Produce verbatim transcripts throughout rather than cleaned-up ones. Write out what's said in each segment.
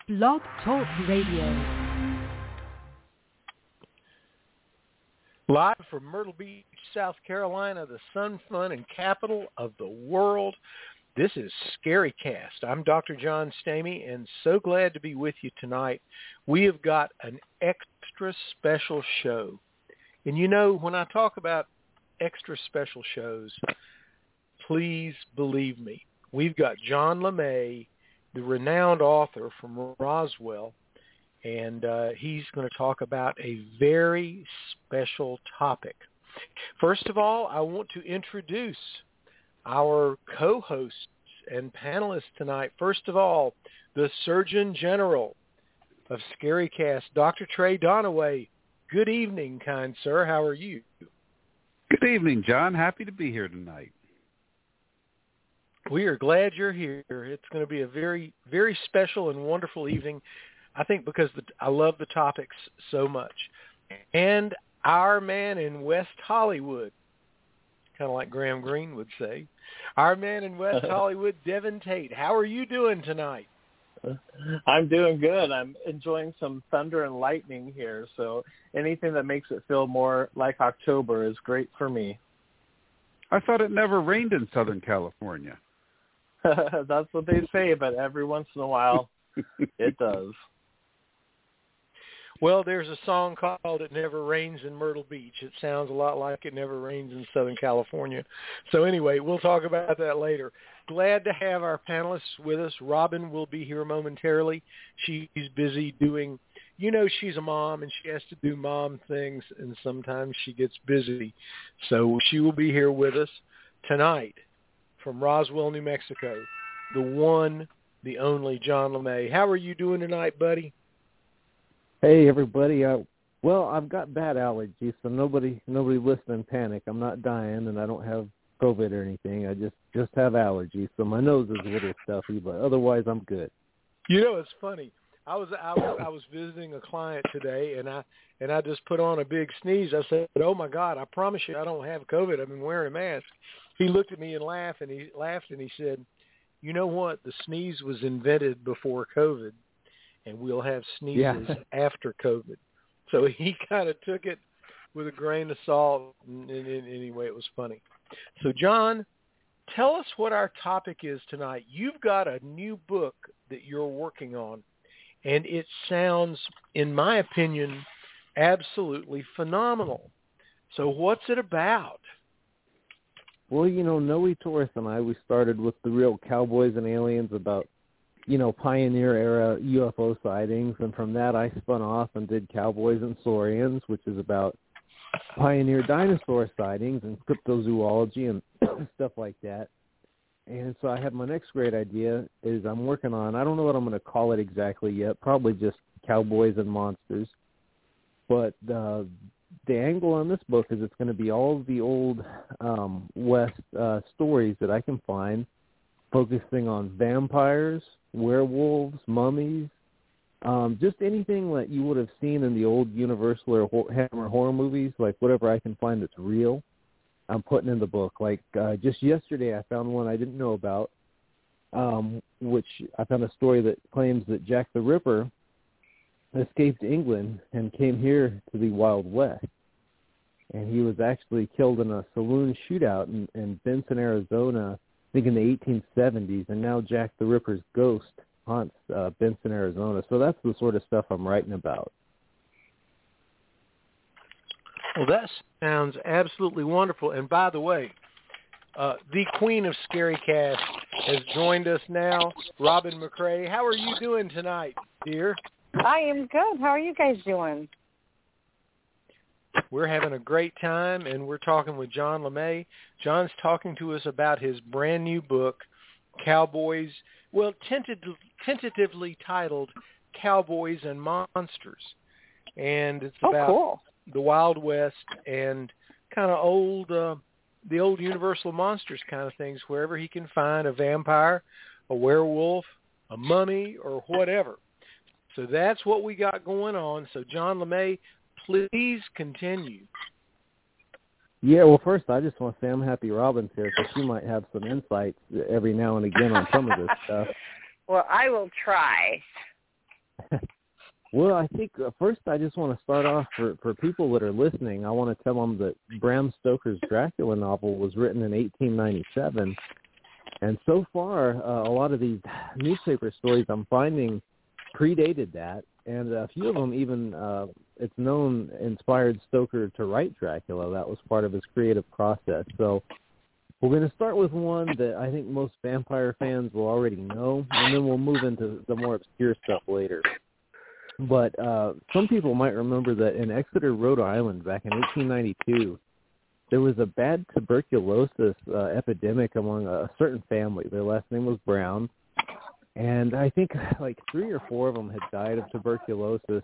Blog Talk Radio. Live from Myrtle Beach, South Carolina, the sun, fun, and capital of the world, this is Scary Cast. I'm Doctor John Stamey, and so glad to be with you tonight. We have got an extra special show. And you know, when I talk about extra special shows, please believe me, we've got John LeMay, the renowned author from Roswell, and uh, he's going to talk about a very special topic. First of all, I want to introduce our co-hosts and panelists tonight. First of all, the Surgeon General of Scary Cast, Doctor Trey Donaway. Good evening, kind sir. How are you? Good evening, John. Happy to be here tonight. We are glad you're here. It's going to be a very, very special and wonderful evening, I think, because the, I love the topics so much. And our man in West Hollywood, kind of like Graham Greene would say, our man in West Hollywood, Devin Tate. How are you doing tonight? I'm doing good. I'm enjoying some thunder and lightning here, so anything that makes it feel more like October is great for me. I thought it never rained in Southern California. That's what they say, but every once in a while it does. Well, there's a song called It Never Rains in Myrtle Beach. It sounds a lot like It Never Rains in Southern California. So anyway, we'll talk about that later. Glad to have our panelists with us. Robin will be here momentarily. She's busy doing, you know, she's a mom and she has to do mom things, and sometimes she gets busy. So she will be here with us tonight from Roswell, New Mexico, the one, the only John LeMay. How are you doing tonight, buddy? Hey, everybody. Uh, well, I've got bad allergies, so nobody nobody listening panic. I'm not dying, and I don't have COVID or anything. I just, just have allergies, so my nose is a little stuffy, but otherwise I'm good. You know, it's funny. I was I was I was visiting a client today, and I and I just put on a big sneeze. I said, "Oh my God, I promise you, I don't have COVID. I've been wearing a mask." He looked at me and laughed, and he laughed and he said, "You know what? The sneeze was invented before COVID, and we'll have sneezes yeah. after COVID." So he kind of took it with a grain of salt, and, and, and anyway, it was funny. So, John, tell us what our topic is tonight. You've got a new book that you're working on, and it sounds, in my opinion, absolutely phenomenal. So what's it about? Well, you know, Noe Torres and I, we started with the real Cowboys and Aliens about, you know, pioneer-era U F O sightings, and from that I spun off and did Cowboys and Saurians, which is about pioneer dinosaur sightings and cryptozoology and stuff like that. And so I had my next great idea is I'm working on, I don't know what I'm going to call it exactly yet, probably just Cowboys and Monsters. But uh, the angle on this book is it's going to be all the old um, West uh, stories that I can find, focusing on vampires, werewolves, mummies, um, just anything that you would have seen in the old Universal or Hammer horror movies, like whatever I can find that's real, I'm putting in the book. Like uh, just yesterday I found one I didn't know about, um, which I found a story that claims that Jack the Ripper escaped England and came here to the Wild West. And he was actually killed in a saloon shootout in, in Benson, Arizona, I think in the eighteen seventies, and now Jack the Ripper's ghost haunts uh, Benson, Arizona. So that's the sort of stuff I'm writing about. Well, that sounds absolutely wonderful. And by the way, uh, the queen of Scary Cast has joined us now, Robin McCrae. How are you doing tonight, dear? I am good. How are you guys doing? We're having a great time, and we're talking with John LeMay. John's talking to us about his brand new book, Cowboys, well, tentative, tentatively titled Cowboys and Monsters. And it's oh, about cool. the Wild West and kind of old, uh, the old Universal Monsters kind of things, wherever he can find a vampire, a werewolf, a mummy, or whatever. So that's what we got going on. So, John LeMay, please continue. Yeah, well, first, I just want to say I'm happy Robin's here because she might have some insights every now and again on some of this stuff. Well, I will try. Well, I think uh, first I just want to start off for, for people that are listening. I want to tell them that Bram Stoker's Dracula novel was written in eighteen ninety-seven, and so far uh, a lot of these newspaper stories I'm finding predated that, and a few of them even uh, it's known inspired Stoker to write Dracula. That was part of his creative process. So we're going to start with one that I think most vampire fans will already know, and then we'll move into the more obscure stuff later. But uh, some people might remember that in Exeter, Rhode Island, back in eighteen ninety-two, there was a bad tuberculosis uh, epidemic among a certain family. Their last name was Brown, and I think like three or four of them had died of tuberculosis.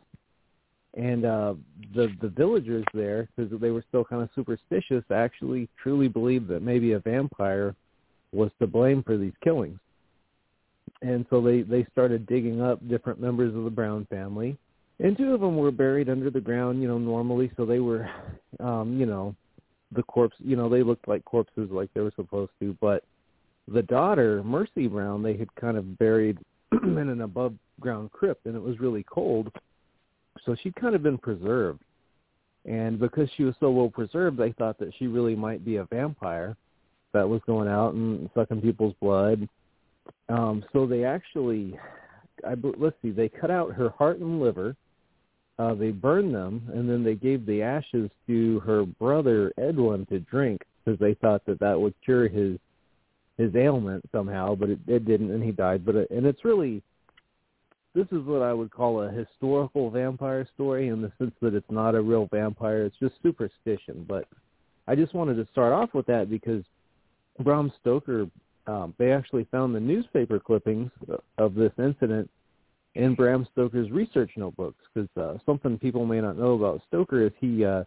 And uh, the the villagers there, because they were still kind of superstitious, actually truly believed that maybe a vampire was to blame for these killings. And so they, they started digging up different members of the Brown family. And two of them were buried under the ground, you know, normally. So they were, um, you know, the corpse, you know, they looked like corpses like they were supposed to. But the daughter, Mercy Brown, they had kind of buried in an above-ground crypt, and it was really cold. So she'd kind of been preserved. And because she was so well preserved, they thought that she really might be a vampire that was going out and sucking people's blood. Um, so they actually, I, let's see, they cut out her heart and liver, uh, they burned them, and then they gave the ashes to her brother Edwin to drink because they thought that that would cure his his ailment somehow, but it, it didn't, and he died. But it, and it's really, this is what I would call a historical vampire story in the sense that it's not a real vampire, it's just superstition. But I just wanted to start off with that because Bram Stoker, Um, they actually found the newspaper clippings of this incident in Bram Stoker's research notebooks because uh, something people may not know about Stoker is he uh,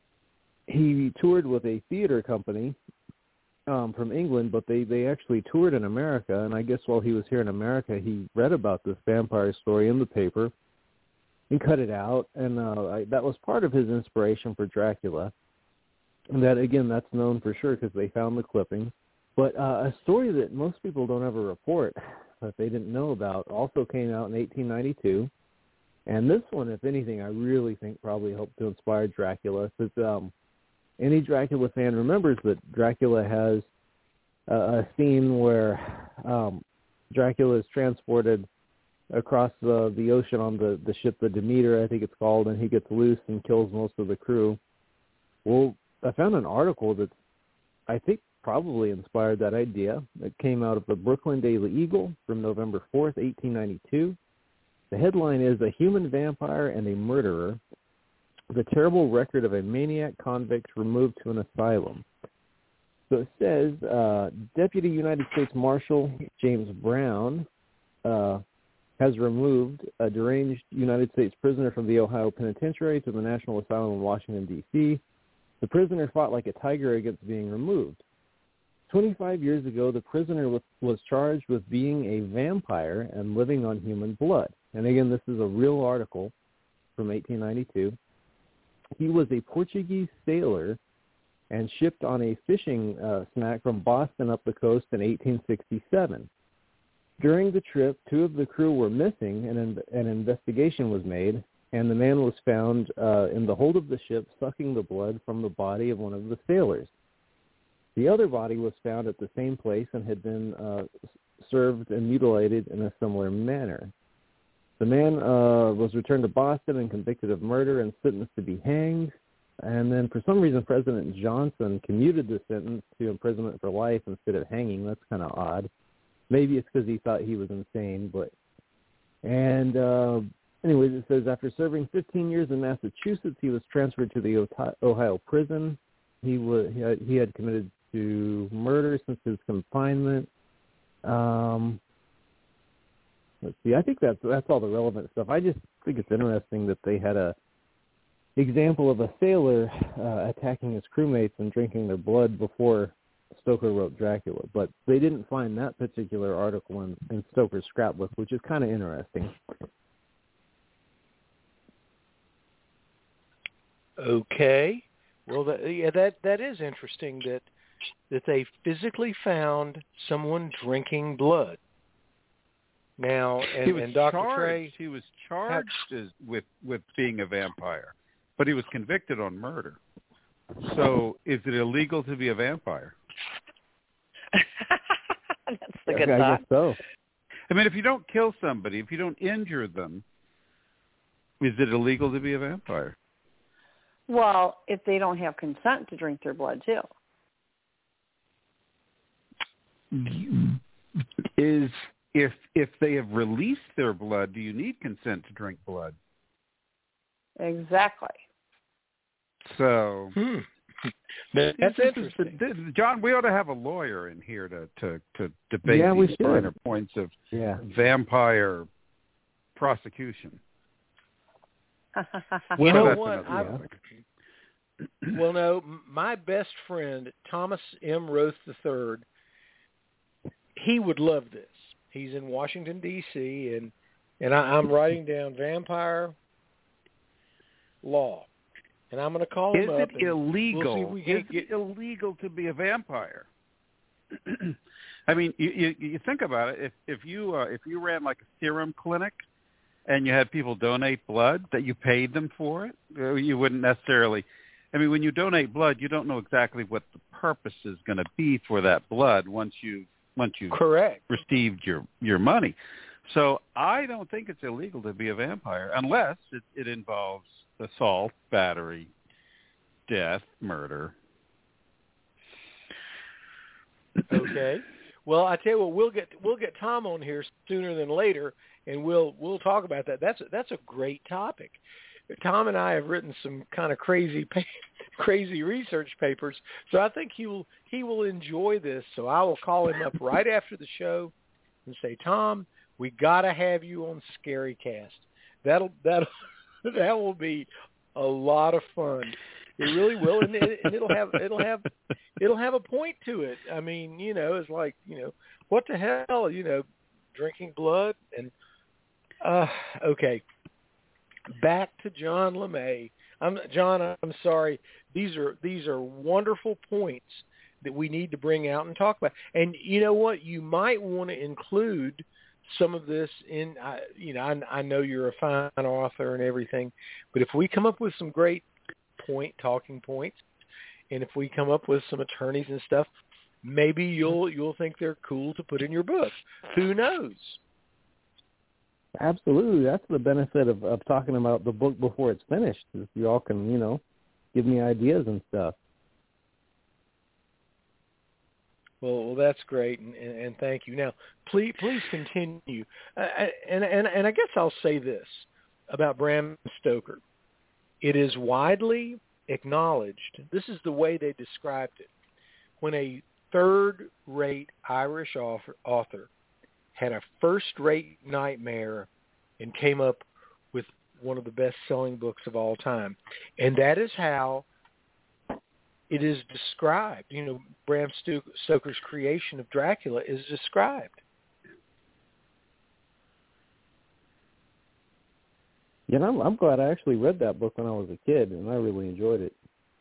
he toured with a theater company um, from England, but they, they actually toured in America, and I guess while he was here in America, he read about this vampire story in the paper and cut it out, and uh, I, that was part of his inspiration for Dracula. And that, again, that's known for sure because they found the clippings. But uh, a story that most people don't ever report that they didn't know about also came out in eighteen ninety-two. And this one, if anything, I really think probably helped to inspire Dracula. Because um, any Dracula fan remembers that Dracula has uh, a scene where um, Dracula is transported across the, the ocean on the, the ship, the Demeter, I think it's called, and he gets loose and kills most of the crew. Well, I found an article that I think probably inspired that idea. It came out of the Brooklyn Daily Eagle from November fourth, eighteen ninety-two. The headline is "A Human Vampire and a Murderer, the Terrible Record of a Maniac Convict Removed to an Asylum." So it says, uh, Deputy United States Marshal James Brown uh, has removed a deranged United States prisoner from the Ohio Penitentiary to the National Asylum in Washington, D C The prisoner fought like a tiger against being removed. twenty-five years ago, the prisoner was, was charged with being a vampire and living on human blood. And again, this is a real article from eighteen ninety-two. He was a Portuguese sailor and shipped on a fishing uh, smack from Boston up the coast in eighteen sixty-seven. During the trip, two of the crew were missing, and an, an investigation was made, and the man was found uh, in the hold of the ship sucking the blood from the body of one of the sailors. The other body was found at the same place and had been uh, served and mutilated in a similar manner. The man uh, was returned to Boston and convicted of murder and sentenced to be hanged. And then for some reason, President Johnson commuted the sentence to imprisonment for life instead of hanging. That's kind of odd. Maybe it's because he thought he was insane. But And uh, anyways, it says, after serving fifteen years in Massachusetts, he was transferred to the Ohio prison. He, was, he, had, he had committed to murder since his confinement. Um, let's see. I think that's that's all the relevant stuff. I just think it's interesting that they had a example of a sailor uh, attacking his crewmates and drinking their blood before Stoker wrote Dracula. But they didn't find that particular article in, in Stoker's scrapbook, which is kind of interesting. Okay. Well, that, yeah, that that is interesting that that they physically found someone drinking blood. Now, and, he was and Doctor charged. Trey, he was charged as, with with being a vampire, but he was convicted on murder. So, is it illegal to be a vampire? That's the good I thought. guess so. I mean, if you don't kill somebody, if you don't injure them, is it illegal to be a vampire? Well, if they don't have consent to drink their blood, too. Is if if they have released their blood, do you need consent to drink blood? Exactly. So, hmm. That's this is interesting. the- this- John, we ought to have a lawyer in here to, to, to debate Yeah, we these should. finer points of Yeah. vampire prosecution. You So know that's what? another I, topic. well, no, m- my best friend, Thomas M. Roth the third, he would love this. He's in Washington, D C, and, and I, I'm writing down vampire law. And I'm going to call Is him up. it illegal? We'll see if we can Is get, it illegal to be a vampire? I mean, you, you, you think about it. If if you uh, if you ran like a serum clinic, and you had people donate blood that you paid them for it, uh, you wouldn't necessarily. I mean, when you donate blood, you don't know exactly what the purpose is going to be for that blood once you once you correct. received your your money. So I don't think it's illegal to be a vampire unless it, it involves assault, battery, death, murder. Okay. Well, I tell you what, we'll get we'll get Tom on here sooner than later, and we'll we'll talk about that. That's that's a great topic. Tom and I have written some kind of crazy crazy research papers, so I think he will he will enjoy this. So I will call him up right after the show and say, Tom, we got to have you on Scary Cast. That'll that'll that will be a lot of fun. It really will, and, it, and it'll have it'll have it'll have a point to it. I mean, you know, it's like, you know, what the hell, you know, drinking blood and uh okay. Back to John LeMay. I'm John. I'm sorry. These are these are wonderful points that we need to bring out and talk about. And you know what? You might want to include some of this in. Uh, you know, I, I know you're a fine author and everything, but if we come up with some great point talking points, and if we come up with some attorneys and stuff, maybe you'll you'll think they're cool to put in your book. Who knows? Absolutely. That's the benefit of, of talking about the book before it's finished. Is you all can, you know, give me ideas and stuff. Well, well, that's great, and, and, and thank you. Now, please, please continue. Uh, and, and and I guess I'll say this about Bram Stoker: it is widely acknowledged. This is the way they described it. When a third-rate Irish author, author had a first-rate nightmare and came up with one of the best-selling books of all time, and that is how it is described. You know, Bram Stoker's creation of Dracula is described. Yeah, and I'm, I'm glad I actually read that book when I was a kid, and I really enjoyed it.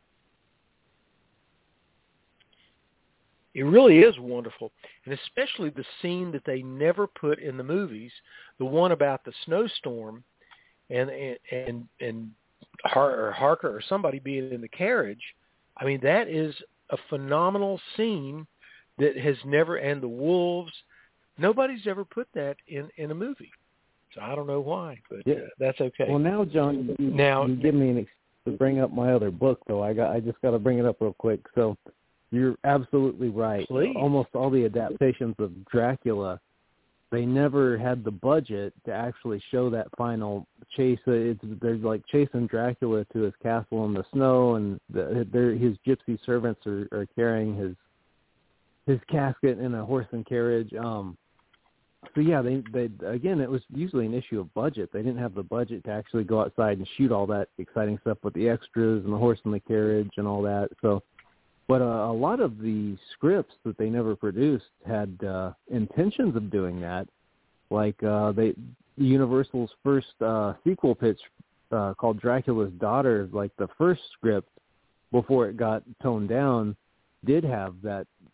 It really is wonderful, and especially the scene that they never put in the movies, the one about the snowstorm and and and, and Har- or Harker or somebody being in the carriage. I mean, that is a phenomenal scene that has never, and the wolves, nobody's ever put that in, in a movie. So I don't know why, but Yeah. uh, that's okay. Well, now, John, you, Now- you give me an excuse to bring up my other book, though. I got I just got to bring it up real quick. So you're absolutely right. Please. Almost all the adaptations of Dracula, they never had the budget to actually show that final chase. It's they're like chasing Dracula to his castle in the snow, and the, his gypsy servants are, are carrying his his casket in a horse and carriage. Um, so yeah, they they again, it was usually an issue of budget. They didn't have the budget to actually go outside and shoot all that exciting stuff with the extras and the horse and the carriage and all that. So. But uh, a lot of the scripts that they never produced had uh, intentions of doing that. Like uh, they, Universal's first uh, sequel pitch uh, called Dracula's Daughter, like the first script before it got toned down, did have that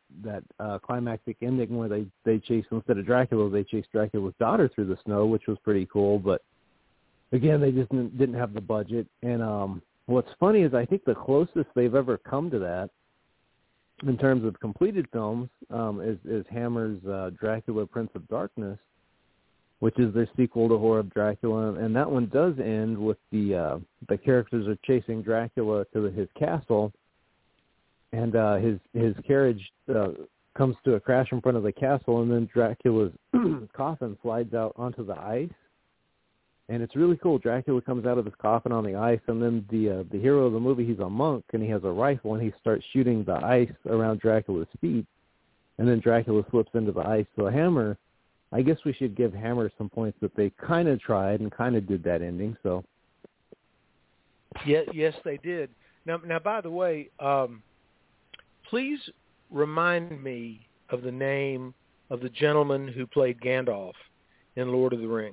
that uh, climactic ending where they they chase, instead of Dracula, they chase Dracula's daughter through the snow, which was pretty cool. But again, they just didn't, didn't have the budget. And um, what's funny is I think the closest they've ever come to that in terms of completed films um, is, is Hammer's uh, Dracula Prince of Darkness, which is their sequel to Horror of Dracula, and that one does end with the uh, the characters are chasing Dracula to the, his castle, and uh, his his carriage uh, comes to a crash in front of the castle, and then Dracula's coffin slides out onto the ice, and it's really cool. Dracula comes out of his coffin on the ice, and then the uh, the hero of the movie, he's a monk, and he has a rifle, and he starts shooting the ice around Dracula's feet, and then Dracula slips into the ice. So Hammer, I guess we should give Hammer some points that they kind of tried and kind of did that ending. So, yeah, yes, they did. Now, now, by the way, um, please remind me of the name of the gentleman who played Gandalf in Lord of the Rings.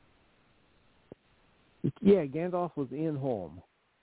Yeah, Gandalf was Ian Holm.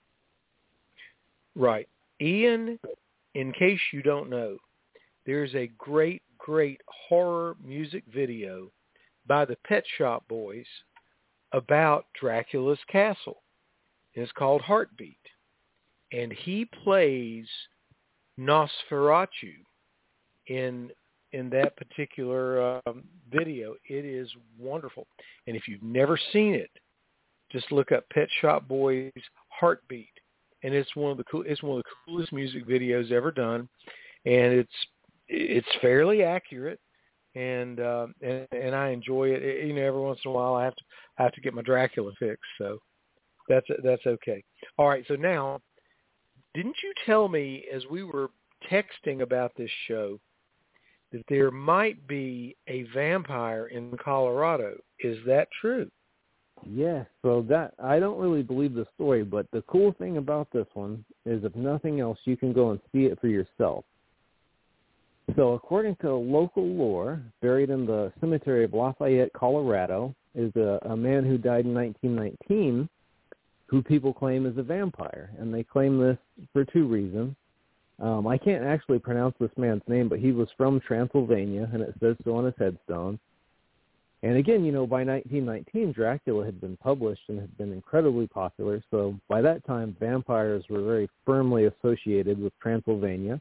Right. Ian, in case you don't know, there's a great, great horror music video by the Pet Shop Boys about Dracula's castle. It's called Heartbeat. And he plays Nosferatu in in that particular um, video. It is wonderful. And if you've never seen it, just look up Pet Shop Boys Heartbeat, and it's one of the cool. It's one of the coolest music videos ever done, and it's it's fairly accurate, and uh, and, and I enjoy it. it. You know, every once in a while I have to I have to get my Dracula fix, so that's that's okay. All right, so now, didn't you tell me as we were texting about this show that there might be a vampire in Colorado? Is that true? Yeah, so that I don't really believe the story, but the cool thing about this one is, if nothing else, you can go and see it for yourself. So according to local lore, buried in the cemetery of Lafayette, Colorado, is a, a man who died in nineteen nineteen who people claim is a vampire, and they claim this for two reasons. Um, I can't actually pronounce this man's name, but he was from Transylvania, and it says so on his headstone. And again, you know, by nineteen nineteen, Dracula had been published and had been incredibly popular. So by that time, vampires were very firmly associated with Transylvania.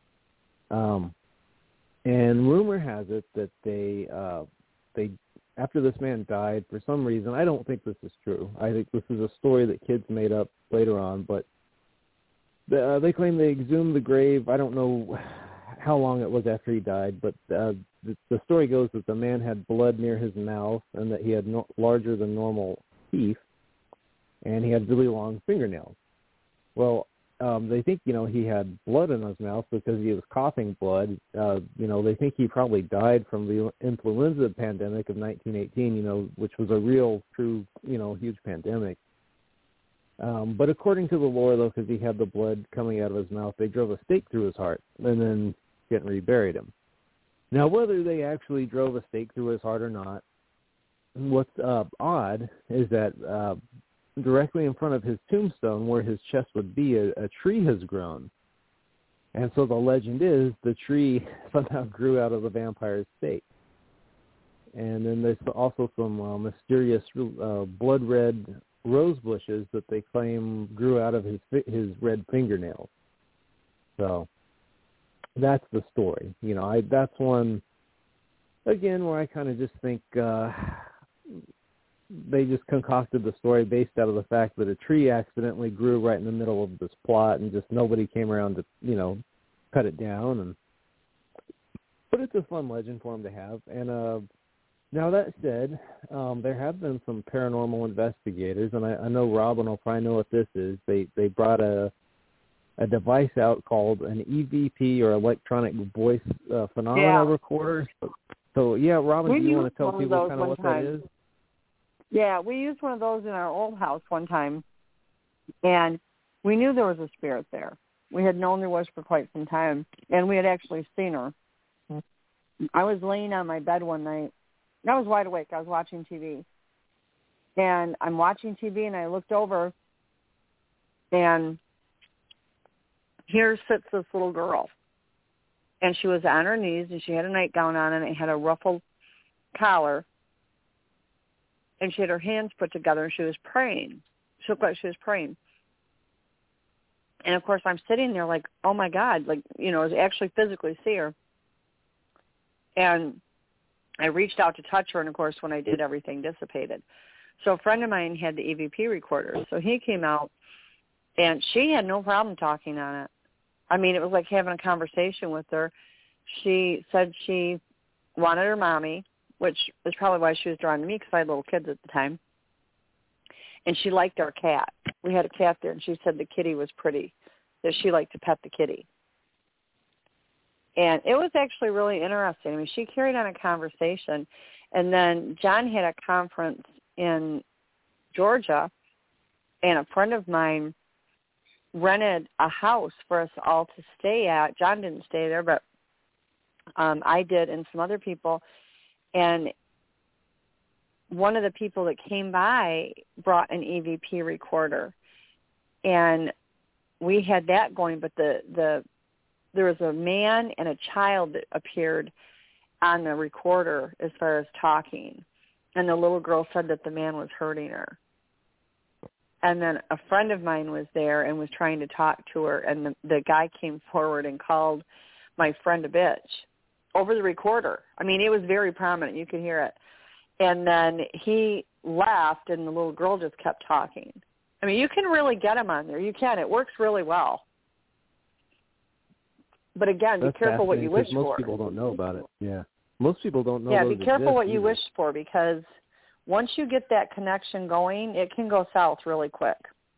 Um, and rumor has it that they, uh, they, after this man died, for some reason, I don't think this is true. I think this is a story that kids made up later on, but the, uh, they claim they exhumed the grave. I don't know how long it was after he died, but uh, the, the story goes that the man had blood near his mouth and that he had no, larger than normal teeth, and he had really long fingernails. Well, um, they think, you know, he had blood in his mouth because he was coughing blood. Uh, you know, they think he probably died from the influenza pandemic of nineteen eighteen, you know, which was a real, true, you know, huge pandemic. Um, but according to the lore, though, because he had the blood coming out of his mouth, they drove a stake through his heart and then get and reburied him. Now, whether they actually drove a stake through his heart or not, what's uh, odd is that uh, directly in front of his tombstone, where his chest would be, a, a tree has grown. And so the legend is the tree somehow grew out of the vampire's stake. And then there's also some uh, mysterious uh, blood-red rose bushes that they claim grew out of his his red fingernails. So that's the story. You know, I that's one, again, where I kind of just think uh, they just concocted the story based out of the fact that a tree accidentally grew right in the middle of this plot, and just nobody came around to, you know, cut it down. And but it's a fun legend for them to have. And uh, now that said, um, there have been some paranormal investigators, and I, I know Robin will probably know what this is. They they brought a a device out called an E V P, or electronic voice uh, phenomena Yeah. recorder. So, so yeah, Robin, We do you want used to tell one of people those kind of one what time. that is? Yeah, we used one of those in our old house one time, and we knew there was a spirit there. We had known there was for quite some time, and we had actually seen her. I was laying on my bed one night. I was wide awake. I was watching T V. And I'm watching T V, and I looked over, and here sits this little girl. and she was on her knees, and she had a nightgown on, and it had a ruffled collar, and she had her hands put together, and she was praying. She looked like she was praying. And, of course, I'm sitting there like, oh, my God, like, you know, I was actually physically see her. And I reached out to touch her, and, of course, when I did, everything dissipated. So a friend of mine had the E V P recorder, so he came out, and she had no problem talking on it. I mean, it was like having a conversation with her. She said she wanted her mommy, which is probably why she was drawn to me because I had little kids at the time. And she liked our cat. We had a cat there, and she said the kitty was pretty, that she liked to pet the kitty. And it was actually really interesting. I mean, she carried on a conversation. And then John had a conference in Georgia, and a friend of mine rented a house for us all to stay at. John didn't stay there, but um, I did and some other people. And one of the people that came by brought an E V P recorder. And we had that going, but the, the there was a man and a child that appeared on the recorder as far as talking. And the little girl said that the man was hurting her. And then a friend of mine was there and was trying to talk to her, and the, the guy came forward and called my friend a bitch over the recorder. I mean, it was very prominent. You could hear it. And then he left, and the little girl just kept talking. I mean, you can really get him on there. You can. It works really well. But, again, That's be careful what you wish most for. Most people don't know about it. Yeah. Most people don't know Yeah, those be careful exist what you either. wish for, because once you get that connection going, it can go south really quick.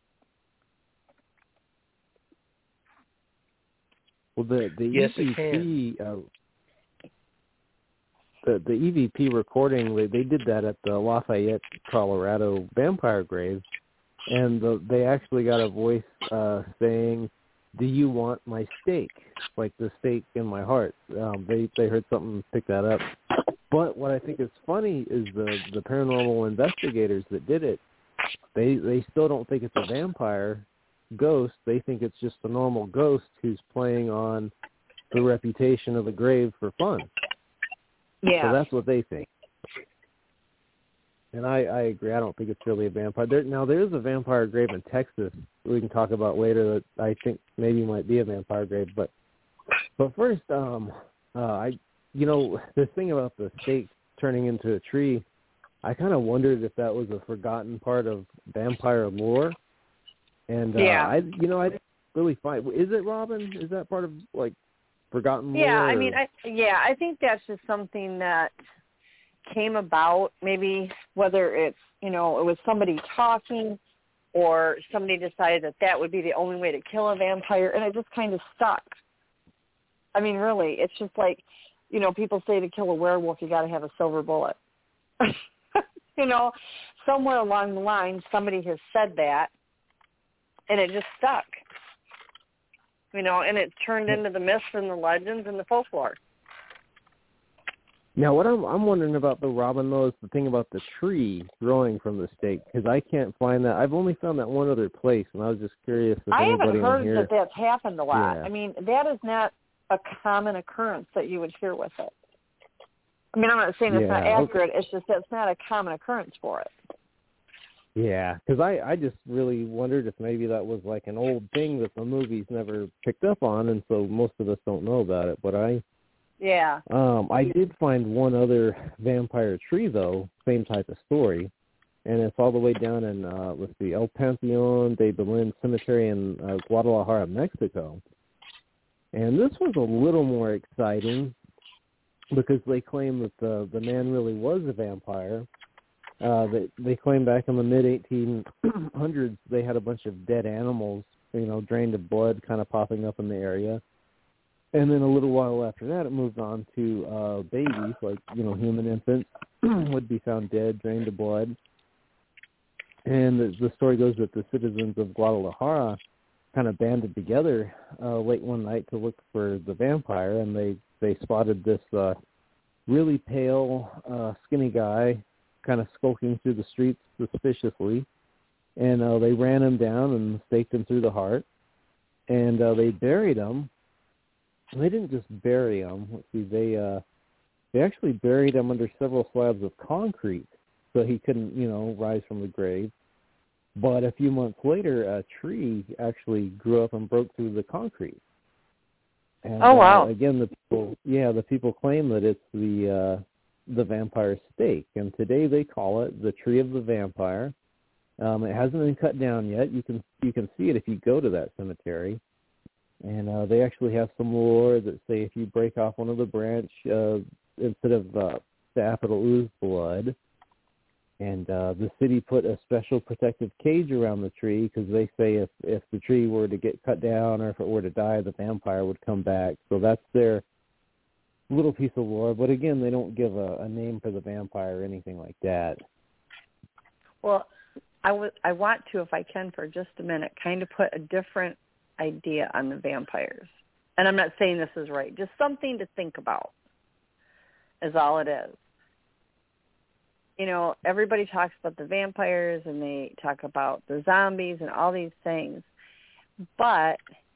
Well, the, the Yes, E V P, uh, the, the E V P recording, they, they did that at the Lafayette, Colorado vampire grave, and the, they actually got a voice uh, saying, "Do you want my steak?" Like the steak in my heart. Um, they they heard something, pick that up. But what I think is funny is the the paranormal investigators that did it. They they still don't think it's a vampire ghost. They think it's just a normal ghost who's playing on the reputation of the grave for fun. Yeah. So that's what they think. And I, I agree. I don't think it's really a vampire. There, now, there is a vampire grave in Texas we can talk about later that I think maybe might be a vampire grave. But but first, um, uh, I you know, this thing about the stake turning into a tree, I kind of wondered if that was a forgotten part of vampire lore. And, uh, yeah. I, you know, I didn't really find, is it, Robin? Is that part of, like, forgotten lore? Yeah, I or? mean, I, yeah, I think that's just something that came about, maybe whether it's, you know, it was somebody talking or somebody decided that that would be the only way to kill a vampire, and it just kind of stuck. I mean, really, it's just like, you know, people say to kill a werewolf, you got to have a silver bullet. You know, somewhere along the line, somebody has said that, and it just stuck. You know, and it turned into the myths and the legends and the folklore. Now, what I'm I'm wondering about, though, Robin, though, is the thing about the tree growing from the stake, because I can't find that. I've only found that one other place, and I was just curious if I anybody haven't heard on here... that that's happened a lot. Yeah. I mean, that is not a common occurrence that you would hear with it. I mean, I'm not saying it's Yeah, not okay. accurate. It's just that it's not a common occurrence for it. Yeah, because I, I just really wondered if maybe that was like an old thing that the movies never picked up on, and so most of us don't know about it. But I, Yeah. um, I did find one other vampire tree, though, same type of story, and it's all the way down in, uh, let's see, El Panteon de Belén Cemetery in uh, Guadalajara, Mexico. And this was a little more exciting because they claim that the, the man really was a vampire. Uh, they, they claim back in the mid eighteen hundreds they had a bunch of dead animals, you know, drained of blood kind of popping up in the area. And then a little while after that, it moved on to uh, babies, like, you know, human infants would be found dead, drained of blood. And the, the story goes that the citizens of Guadalajara kind of banded together uh, late one night to look for the vampire, and they, they spotted this uh, really pale, uh, skinny guy kind of skulking through the streets suspiciously, and uh, they ran him down and staked him through the heart, and uh, they buried him, they didn't just bury them. Let's see, they uh, they actually buried him under several slabs of concrete, so he couldn't, you know, rise from the grave. But a few months later, a tree actually grew up and broke through the concrete. And, oh wow! Uh, again, the people, yeah, the people claim that it's the uh, the vampire stake, and today they call it the Tree of the Vampire. Um, it hasn't been cut down yet. You can you can see it if you go to that cemetery. And uh, they actually have some lore that say if you break off one of the branch, uh, instead of uh, sap, it'll ooze blood. And uh, the city put a special protective cage around the tree because they say if, if the tree were to get cut down or if it were to die, the vampire would come back. So that's their little piece of lore. But again, they don't give a, a name for the vampire or anything like that. Well, I, w- I want to, if I can, for just a minute, kind of put a different idea on the vampires. And I'm not saying this is right. Just something to think about is all it is. You know, everybody talks about the vampires and they talk about the zombies and all these things. But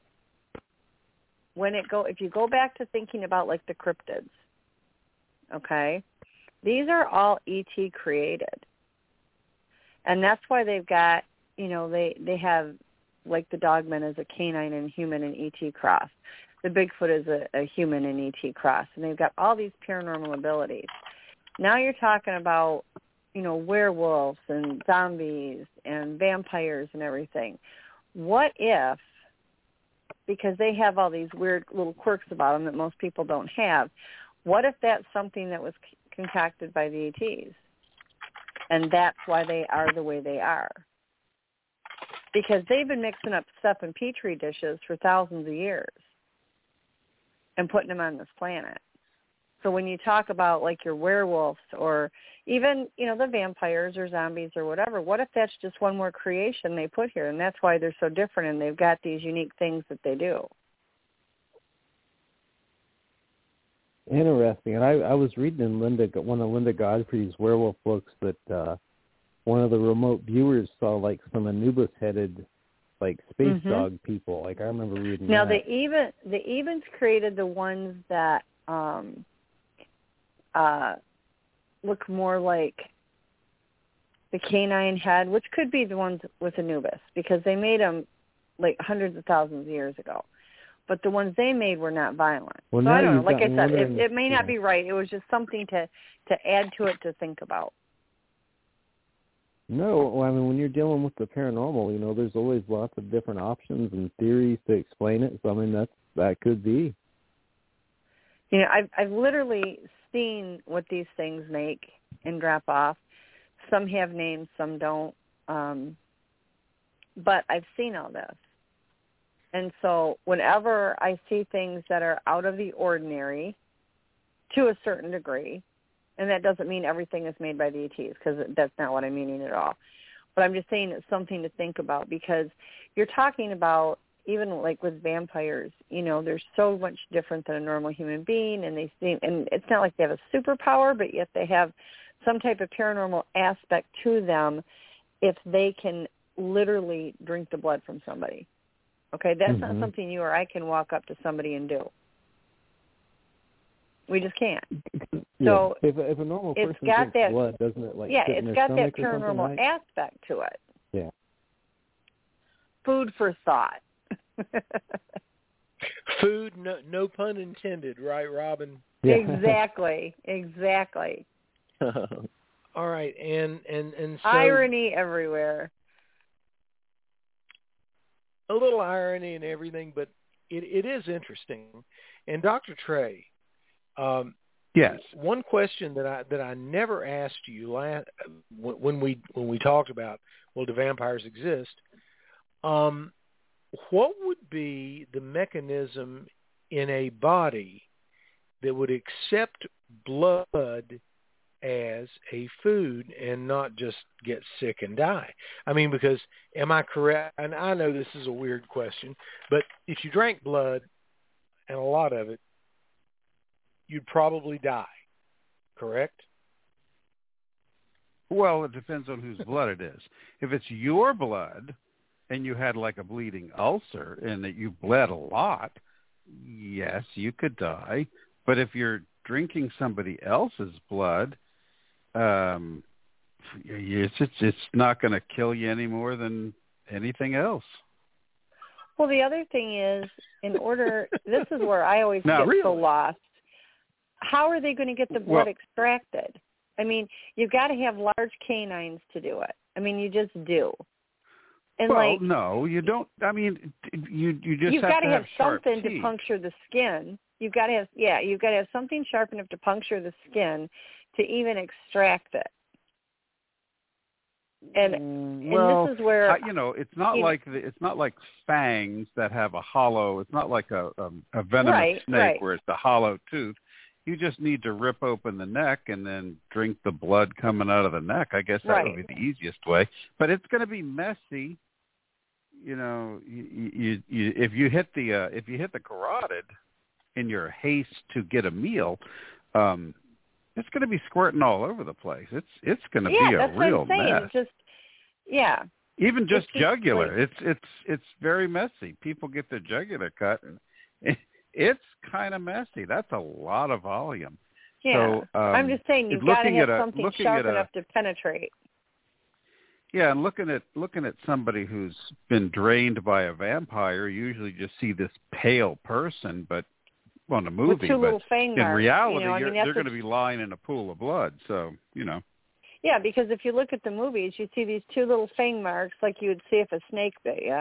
when it go, if you go back to thinking about like the cryptids, okay, these are all E T created. And that's why they've got, you know, they, they have, like the Dogman is a canine and human and E T cross. The Bigfoot is a, a human and E T cross. And they've got all these paranormal abilities. Now you're talking about, you know, werewolves and zombies and vampires and everything. What if, because they have all these weird little quirks about them that most people don't have, what if that's something that was concocted by the E Ts? And that's why they are the way they are. Because they've been mixing up stuff in Petri dishes for thousands of years and putting them on this planet. So when you talk about like your werewolves or even, you know, the vampires or zombies or whatever, what if that's just one more creation they put here? And that's why they're so different and they've got these unique things that they do. Interesting. And I, I was reading in Linda, one of Linda Godfrey's werewolf books that uh, one of the remote viewers saw like some Anubis-headed, like space mm-hmm. dog people. Like I remember reading now, that. Now the even the Evens created the ones that um, uh, look more like the canine head, which could be the ones with Anubis because they made them like hundreds of thousands of years ago. But the ones they made were not violent. Well, so I don't know. Like I said, wondering, it, it may not yeah. be right. It was just something to, to add to it to think about. No, well, I mean, when you're dealing with the paranormal, you know, there's always lots of different options and theories to explain it. So, I mean, that's, that could be. You know, I've, I've literally seen what these things make and drop off. Some have names, some don't. Um, but I've seen all this. And so whenever I see things that are out of the ordinary to a certain degree, and that doesn't mean everything is made by the E Ts because that's not what I'm meaning at all. But I'm just saying it's something to think about because you're talking about, even like with vampires, you know, they're so much different than a normal human being, and they seem, and it's not like they have a superpower, but yet they have some type of paranormal aspect to them if they can literally drink the blood from somebody. Okay, that's mm-hmm. not something you or I can walk up to somebody and do. We just can't. Yeah. So if, if a normal person it's got drinks that, blood, doesn't it like yeah, sit in it's their got that stomach or paranormal right? aspect to it. Yeah. Food for thought. Food, no, no pun intended, right, Robin? Yeah. Exactly, exactly. All right, and and and so irony everywhere. A little irony and everything, but it, it is interesting. And Doctor Trey, um, yes, one question that I that I never asked you last, when we when we talked about, well, do vampires exist? Um, what would be the mechanism in a body that would accept blood as a food and not just get sick and die? I mean, because am I correct? And I know this is a weird question, but if you drank blood, and a lot of it, you'd probably die, correct? Well, it depends on whose blood it is. If it's your blood and you had like a bleeding ulcer and that you bled a lot, yes, you could die. But if you're drinking somebody else's blood, um, it's it's, it's not going to kill you any more than anything else. Well, the other thing is, in order, this is where I always no, get really. so lost. How are they going to get the blood well, extracted? I mean, you've got to have large canines to do it. I mean, you just do. And well, like, no, you don't. I mean, you you just you've have got to to have, have sharp something teeth. to puncture the skin. You've got to have, yeah, you've got to have something sharp enough to puncture the skin to even extract it. And well, and this is where uh, you know, it's not you like the, it's not like fangs that have a hollow. It's not like a a, a venomous right, snake right. where it's a hollow tooth. You just need to rip open the neck and then drink the blood coming out of the neck. I guess that right. would be the easiest way. But it's going to be messy. You know, you, you, you, if you hit the uh, if you hit the carotid in your haste to get a meal, um, it's going to be squirting all over the place. It's it's going to yeah, be a that's real what I'm saying. mess. It's just yeah. Even just, it's just jugular, like, it's it's it's very messy. People get their jugular cut, and it, it's kind of messy. That's a lot of volume. Yeah, so, um, I'm just saying you've got to have a, something sharp a, enough to penetrate. Yeah, and looking at looking at somebody who's been drained by a vampire, you usually just see this pale person, but on a movie, with two but little fang in marks, reality, you know, I you're, mean, they're going what, to be lying in a pool of blood. So, you know. Yeah, because if you look at the movies, you see these two little fang marks like you would see if a snake bit you.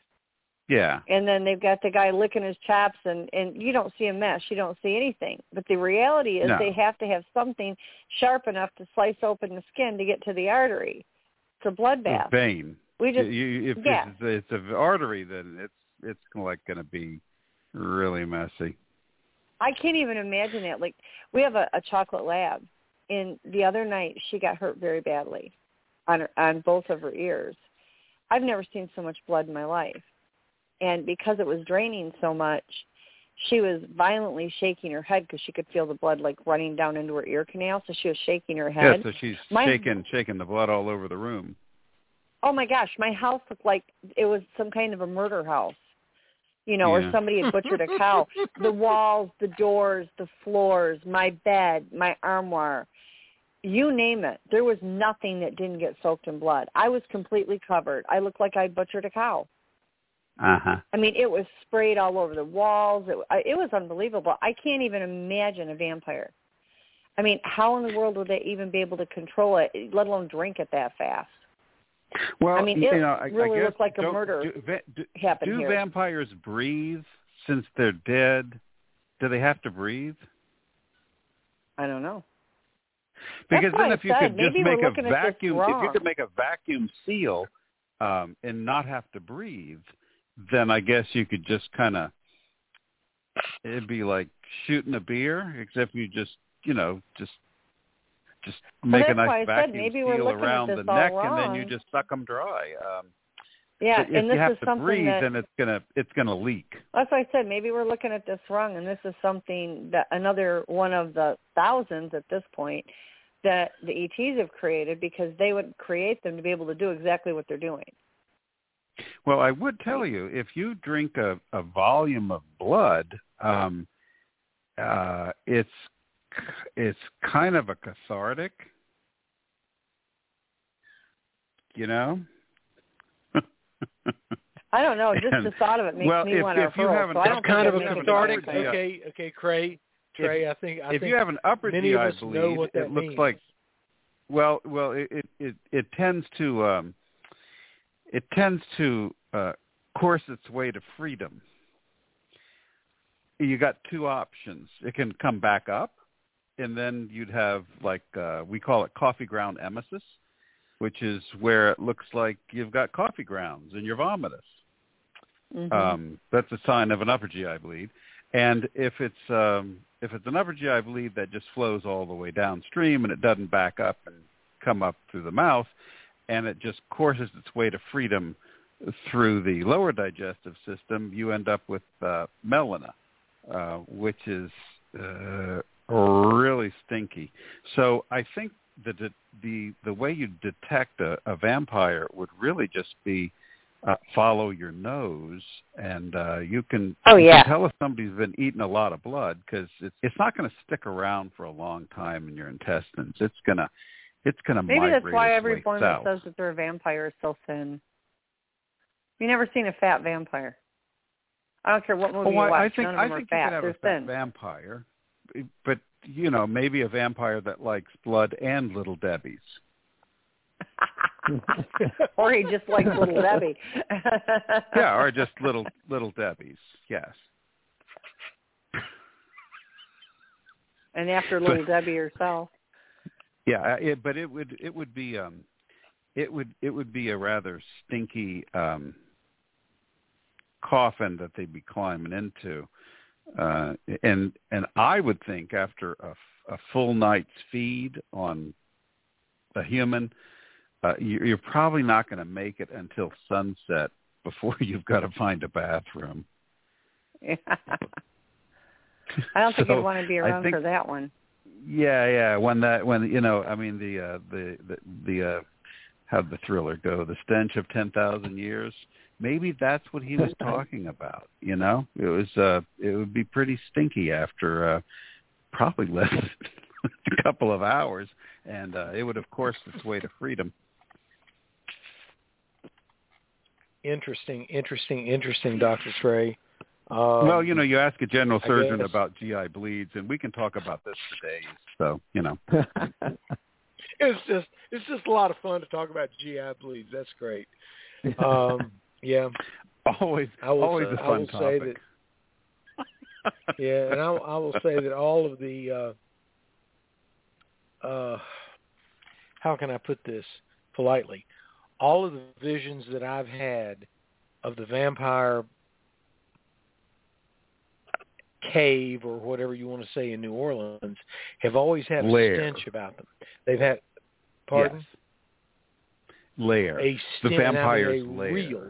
Yeah. And then they've got the guy licking his chops, and, and you don't see a mess. You don't see anything. But the reality is No. they have to have something sharp enough to slice open the skin to get to the artery. It's a bloodbath. Vein. We just, you, if yeah. it's, it's an artery, then it's it's like going to be really messy. I can't even imagine it. Like, we have a, a chocolate lab, and the other night she got hurt very badly on her, on both of her ears. I've never seen so much blood in my life. And because it was draining so much, she was violently shaking her head because she could feel the blood like running down into her ear canal. So she was shaking her head. Yeah, so she's my, shaking shaking the blood all over the room. Oh my gosh, my house looked like it was some kind of a murder house, you know, yeah. or somebody had butchered a cow. The walls, the doors, the floors, my bed, my armoire, you name it. There was nothing that didn't get soaked in blood. I was completely covered. I looked like I'd butchered a cow. Uh-huh. I mean, it was sprayed all over the walls. It, it was unbelievable. I can't even imagine a vampire. I mean, how in the world would they even be able to control it, let alone drink it that fast? Well, I mean, you it know, I, really I guess looked like a don't- murder do, va- do, happened do here. vampires breathe since they're dead? Do they have to breathe? I don't know. Because That's then why if I you said, could just maybe make we're a looking at this vacuum, if wrong. you could make a vacuum seal um, and not have to breathe, then I guess you could just kind of, it'd be like shooting a beer, except you just, you know, just just make well, a that's why nice I said vacuum maybe we're seal looking at around this the all neck, wrong. and then you just suck them dry. Um, Yeah, but if and you this have is to something breathe, that, then it's gonna it's gonna leak. that's why I said maybe we're looking at this wrong, and this is something that another one of the thousands at this point that the E Ts have created, because they would create them to be able to do exactly what they're doing. Well, I would tell you, if you drink a, a volume of blood, um, uh, it's it's kind of a cathartic, you know. I don't know. Just And, the thought of it makes well, me if, want to if you hurl. have an, So I That's don't kind think of I'd a make cathartic. vampire. Okay, okay, Cray. Trey, if, I think I if think you have an upper many G I of us bleed, know what that it looks means. like well, well, it it it, it tends to um, it tends to uh, course its way to freedom. You got two options. It can come back up, and then you'd have, like, uh, we call it coffee ground emesis, which is where it looks like you've got coffee grounds in your vomitus. Mm-hmm. Um, that's a sign of an upper G I bleed. And if it's um, if it's an upper G I bleed that just flows all the way downstream and it doesn't back up and come up through the mouth, and it just courses its way to freedom through the lower digestive system, you end up with uh, melena, uh, which is uh, really stinky. So I think that the the, the way you detect a, a vampire would really just be uh, follow your nose, and uh, you can, Oh, you yeah. can tell if somebody's been eating a lot of blood because it's, it's not going to stick around for a long time in your intestines. It's gonna it's gonna Maybe migrate that's why its way everyone south. that says that they're a vampire is so thin. You never seen a fat vampire. I don't care what movie Oh, you I, watch. I think None of I them think are you fat. could have They're a fat thin. vampire, but you know, maybe a vampire that likes blood and Little Debbie's. Or he just likes Little Debbie. Yeah, or just little little Debbie's. Yes. And after Little Debbie herself. Yeah, it, but it would it would be um, it would it would be a rather stinky um, coffin that they'd be climbing into, uh, and and I would think after a, a full night's feed on a human, uh, you, you're probably not going to make it until sunset before you've got to find a bathroom. Yeah. I don't think So you'd want to be around think, for that one. Yeah, yeah. When that, when you know, I mean, the uh, the the, the uh, how'd the thriller go? The stench of ten thousand years. Maybe that's what he was talking about. You know, it was uh, it would be pretty stinky after uh, probably less than a couple of hours, and uh, it would have coursed its way to freedom. Interesting, interesting, interesting, Doctor Trey. Um, well, you know, you ask a general surgeon guess. about G I bleeds, and we can talk about this for days. So, you know, it's just it's just a lot of fun to talk about G I bleeds. That's great. Um, yeah, always, I will, always uh, a fun I will topic. say that. Yeah, and I, I will say that all of the uh, uh, how can I put this politely? All of the visions that I've had of the vampire cave or whatever you want to say in New Orleans have always had a Lair. stench about them. They've had, pardon? Yes. Lair. A the stench, vampire's I mean, a lair. real.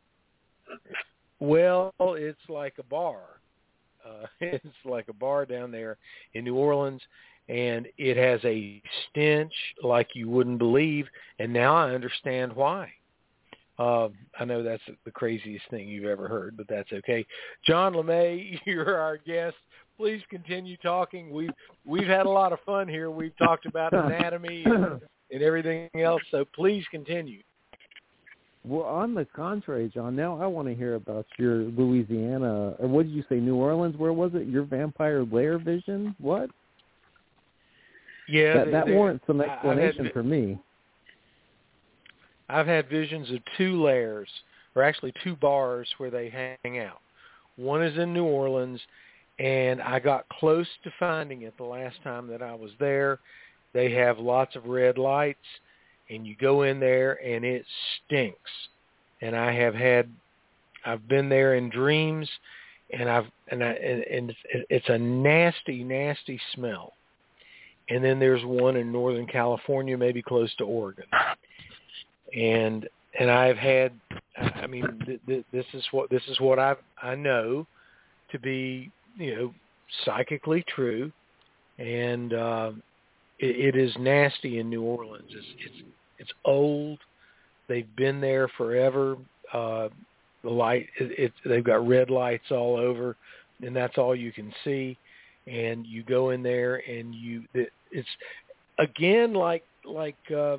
Well, it's like a bar. Uh, it's like a bar down there in New Orleans, and it has a stench like you wouldn't believe, and now I understand why. Uh, I know that's the craziest thing you've ever heard, but that's okay. John LeMay, you're our guest. Please continue talking. We've, we've had a lot of fun here. We've talked about anatomy and, and everything else, so please continue. Well, on the contrary, John, now I want to hear about your Louisiana, or what did you say, New Orleans? Where was it? Your vampire lair vision? What? Yeah, that, they, that they, warrants some explanation had, for me. I've had visions of two lairs, or actually two bars where they hang out. One is in New Orleans, and I got close to finding it the last time that I was there. They have lots of red lights, and you go in there, and it stinks. And I have had, I've been there in dreams, and I've and I and, and it's, it's a nasty, nasty smell. And then there's one in Northern California, maybe close to Oregon. And and I've had, I mean, th- th- this is what this is what I I know to be, you know, psychically true, and uh, it, it is nasty in New Orleans. It's it's it's old. They've been there forever. Uh, the light, it, it, they've got red lights all over, and that's all you can see. And you go in there, and you it, it's again like like. Uh,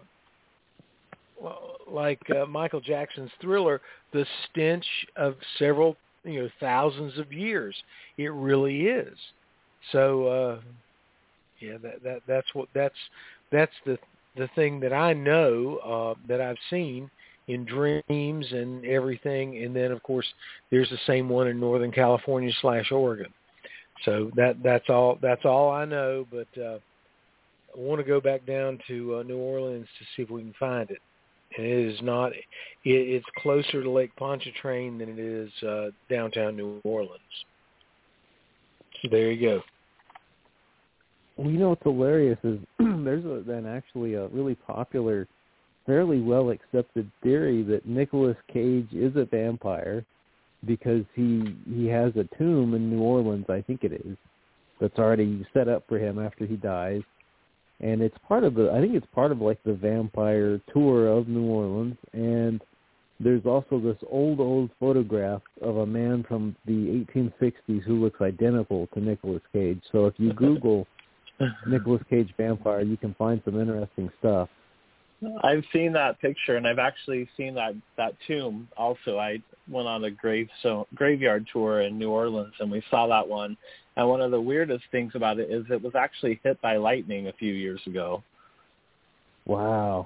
like uh, Michael Jackson's Thriller, the stench of several, you know, thousands of years. It really is. So, uh, yeah, that, that that's what that's that's the the thing that I know uh, that I've seen in dreams and everything. And then, of course, there's the same one in Northern California slash Oregon. So that that's all that's all I know. But uh, I want to go back down to uh, New Orleans to see if we can find it. And it is not, it, it's closer to Lake Pontchartrain than it is uh, downtown New Orleans. So there you go. Well, you know what's hilarious is there's a, an actually a really popular, fairly well-accepted theory that Nicolas Cage is a vampire because he he has a tomb in New Orleans, I think it is, that's already set up for him after he dies. And it's part of the, I think it's part of like the vampire tour of New Orleans. And there's also this old, old photograph of a man from the eighteen sixties who looks identical to Nicolas Cage. So if you Google Nicolas Cage vampire, you can find some interesting stuff. I've seen that picture, and I've actually seen that, that tomb also. I went on a grave so, graveyard tour in New Orleans, and we saw that one. And one of the weirdest things about it is it was actually hit by lightning a few years ago. Wow.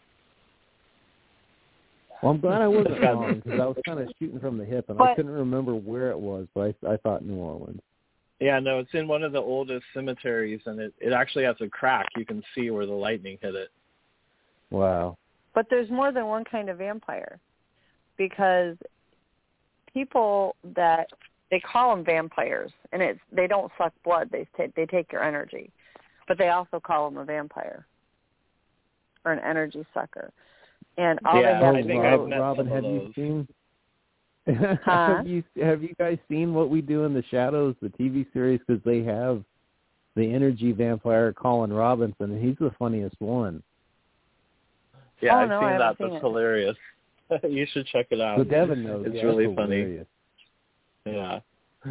Well, I'm glad I wasn't wrong, because I was kind of shooting from the hip, and but, I couldn't remember where it was, but I, I thought New Orleans. Yeah, no, it's in one of the oldest cemeteries, and it, it actually has a crack. You can see where the lightning hit it. Wow. But there's more than one kind of vampire, because people that they call them vampires, and it's they don't suck blood; they take they take your energy, but they also call them a vampire or an energy sucker. And all yeah, they have I to think do, I've met Robin, some of have those. you seen? Huh? have you have you guys seen What We Do in the Shadows, the T V series? Because they have the energy vampire Colin Robinson, and he's the funniest one. Yeah, Oh, I've no, seen I that. haven't seen That's it. hilarious. You should check it out. So Devin knows. It's yeah, really that's funny. hilarious. Yeah.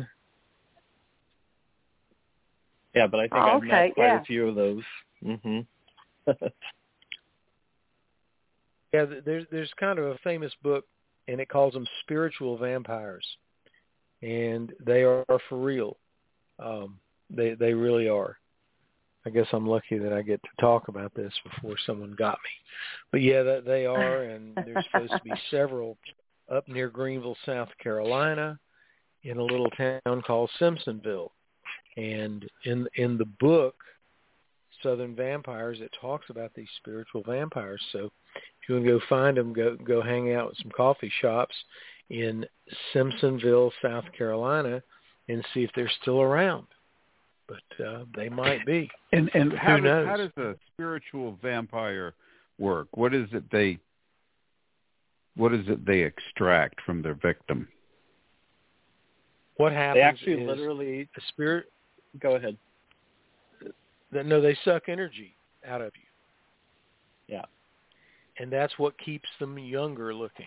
Yeah, but I think Oh, I've okay, met quite yeah. a few of those. Mhm. Yeah, there's there's kind of a famous book, and it calls them spiritual vampires, and they are for real. Um, they they really are. I guess I'm lucky that I get to talk about this before someone got me. But yeah, that they are, and there's supposed to be several up near Greenville, South Carolina, in a little town called Simpsonville. And in in the book, Southern Vampires, it talks about these spiritual vampires. So if you want to go find them, go go hang out at some coffee shops in Simpsonville, South Carolina, and see if they're still around. But uh, they might be. And and how Who does knows? how does a spiritual vampire work? What is it they what is it they extract from their victim? What happens They actually is literally the spirit. go ahead. No, they suck energy out of you. Yeah. And that's what keeps them younger looking.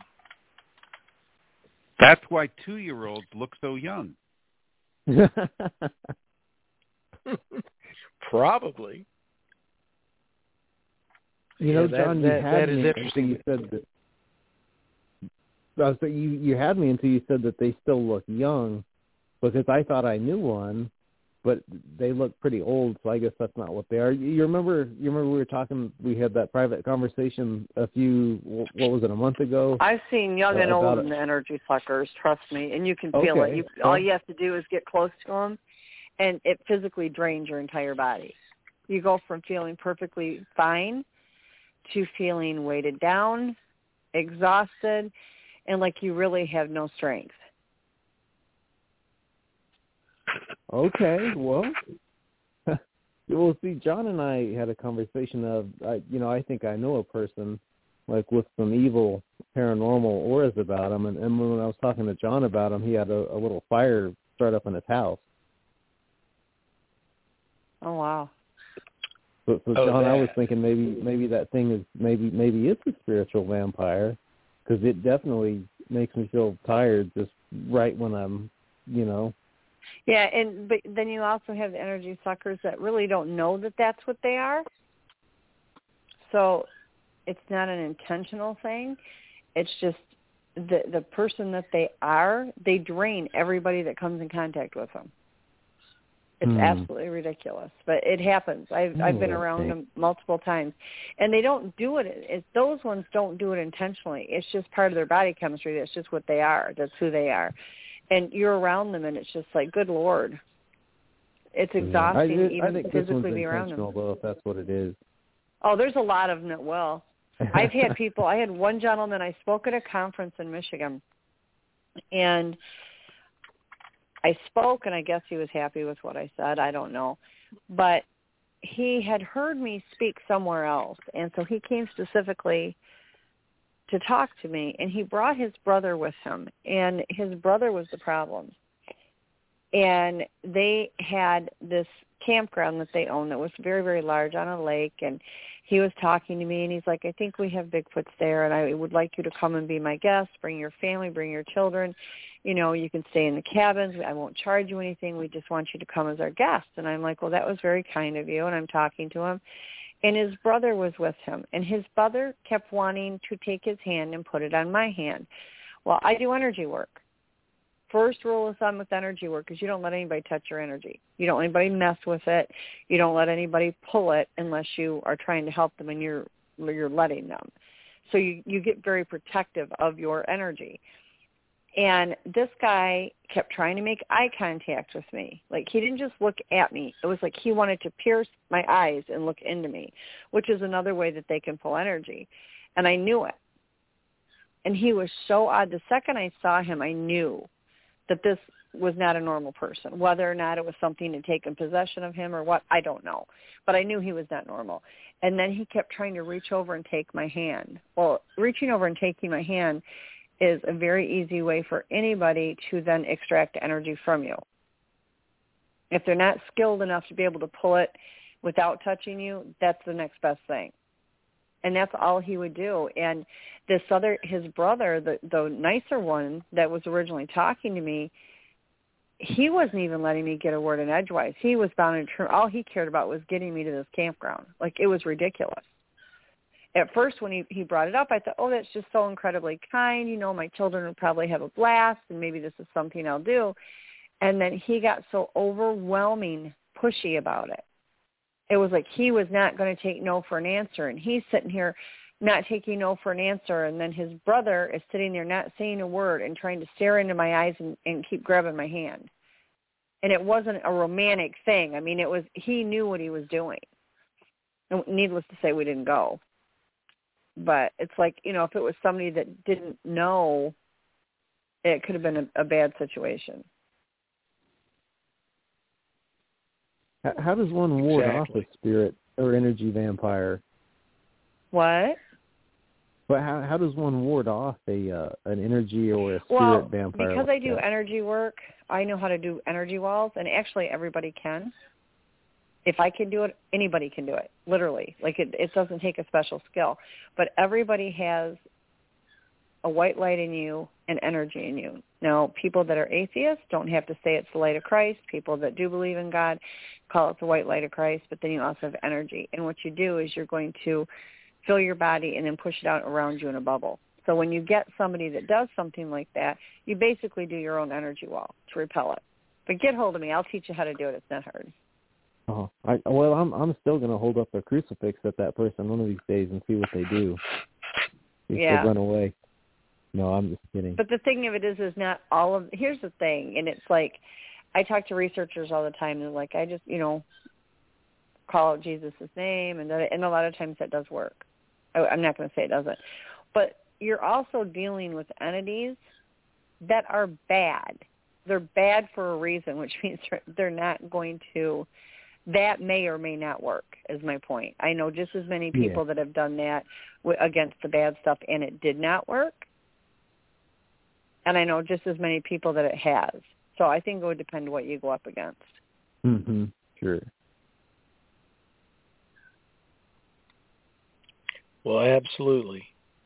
That's why two-year-olds look so young. Probably. You know, Yeah, that- John, you that- had that is me interesting. until you said that. I was saying, you you had me until you said that they still look young, because I thought I knew one, but they look pretty old. So I guess that's not what they are. You, you remember? You remember we were talking? We had that private conversation a few. What was it? A month ago? I've seen young Uh, and old about in the energy suckers. Trust me, and you can feel Okay. it. You, all you have to do is get close to them, and it physically drains your entire body. You go from feeling perfectly fine to feeling weighted down, exhausted, and like you really have no strength. Okay, well, well, see, John and I had a conversation of, I, you know, I think I know a person, like with some evil paranormal auras about him, and, and when I was talking to John about him, he had a, a little fire start up in his house. Oh wow! So, so Oh, John, I that. was thinking maybe maybe that thing is maybe maybe it's a spiritual vampire, because it definitely makes me feel tired just right when I'm, you know. Yeah, and but then you also have the energy suckers that really don't know that that's what they are. So it's not an intentional thing. It's just the the person that they are, they drain everybody that comes in contact with them. It's Hmm. absolutely ridiculous, but it happens. I've I've been around them multiple times, and they don't do it. It's, those ones don't do it intentionally. It's just part of their body chemistry. That's just what they are. That's who they are. And you're around them, and it's just like, good Lord. It's exhausting I, even I think this physically one's be around them. intentional, though, if that's what it is. Oh, there's a lot of them that will. I've had people, I had one gentleman, I spoke at a conference in Michigan, and I spoke, and I guess he was happy with what I said. I don't know. But he had heard me speak somewhere else, and so he came specifically to talk to me, and he brought his brother with him, and his brother was the problem. And they had this campground that they owned that was very, very large on a lake, and he was talking to me, and he's like, I think we have Bigfoots there, and I would like you to come and be my guest. Bring your family, bring your children. You know, you can stay in the cabins. I won't charge you anything. We just want you to come as our guest. And I'm like, well, that was very kind of you. And I'm talking to him. And his brother was with him. And his brother kept wanting to take his hand and put it on my hand. Well, I do energy work. First rule of thumb with energy work is you don't let anybody touch your energy. You don't let anybody mess with it. You don't let anybody pull it unless you are trying to help them and you're you're letting them. So you, you get very protective of your energy. And this guy kept trying to make eye contact with me. Like, he didn't just look at me. It was like he wanted to pierce my eyes and look into me, which is another way that they can pull energy. And I knew it. And he was so odd. The second I saw him, I knew that this was not a normal person. Whether or not it was something to take in possession of him or what, I don't know. But I knew he was not normal. And then he kept trying to reach over and take my hand. Well, reaching over and taking my hand is a very easy way for anybody to then extract energy from you. If they're not skilled enough to be able to pull it without touching you, that's the next best thing. And that's all he would do. And this other, his brother, the, the nicer one that was originally talking to me, he wasn't even letting me get a word in edgewise. He was bound and true. All he cared about was getting me to this campground. Like, it was ridiculous. At first, when he, he brought it up, I thought, oh, that's just so incredibly kind. You know, my children would probably have a blast, and maybe this is something I'll do. And then he got so overwhelming pushy about it. It was like he was not going to take no for an answer, and he's sitting here not taking no for an answer, and then his brother is sitting there not saying a word and trying to stare into my eyes and, and keep grabbing my hand. And it wasn't a romantic thing. I mean, it was, he knew what he was doing. And needless to say, we didn't go. But it's like, you know, if it was somebody that didn't know, it could have been a, a bad situation. How does one ward Exactly. off a spirit or energy vampire? What? But how how does one ward off a uh, an energy or a spirit well, vampire? Because like I do that? energy work, I know how to do energy walls, and actually everybody can. If I can do it, anybody can do it, literally. Like, it, it doesn't take a special skill. But everybody has a white light in you and energy in you. Now, people that are atheists don't have to say it's the light of Christ. People that do believe in God call it the white light of Christ, but then you also have energy. And what you do is you're going to fill your body and then push it out around you in a bubble. So when you get somebody that does something like that, you basically do your own energy wall to repel it. But get hold of me. I'll teach you how to do it. It's not hard. Oh, I, well, I'm I'm still going to hold up a crucifix at that person one of these days and see what they do. If Yeah. they run away. No, I'm just kidding. But the thing of it is, is not all of, here's the thing, and it's like, I talk to researchers all the time, and they're like, I just, you know, call out Jesus' name, and, that, and a lot of times that does work. I, I'm not going to say it doesn't. But you're also dealing with entities that are bad. They're bad for a reason, which means they're not going to, that may or may not work, is my point. I know just as many people Yeah. that have done that w- against the bad stuff, and it did not work. And I know just as many people that it has. So I think it would depend what you go up against. Mm-hmm. Sure. Well, absolutely.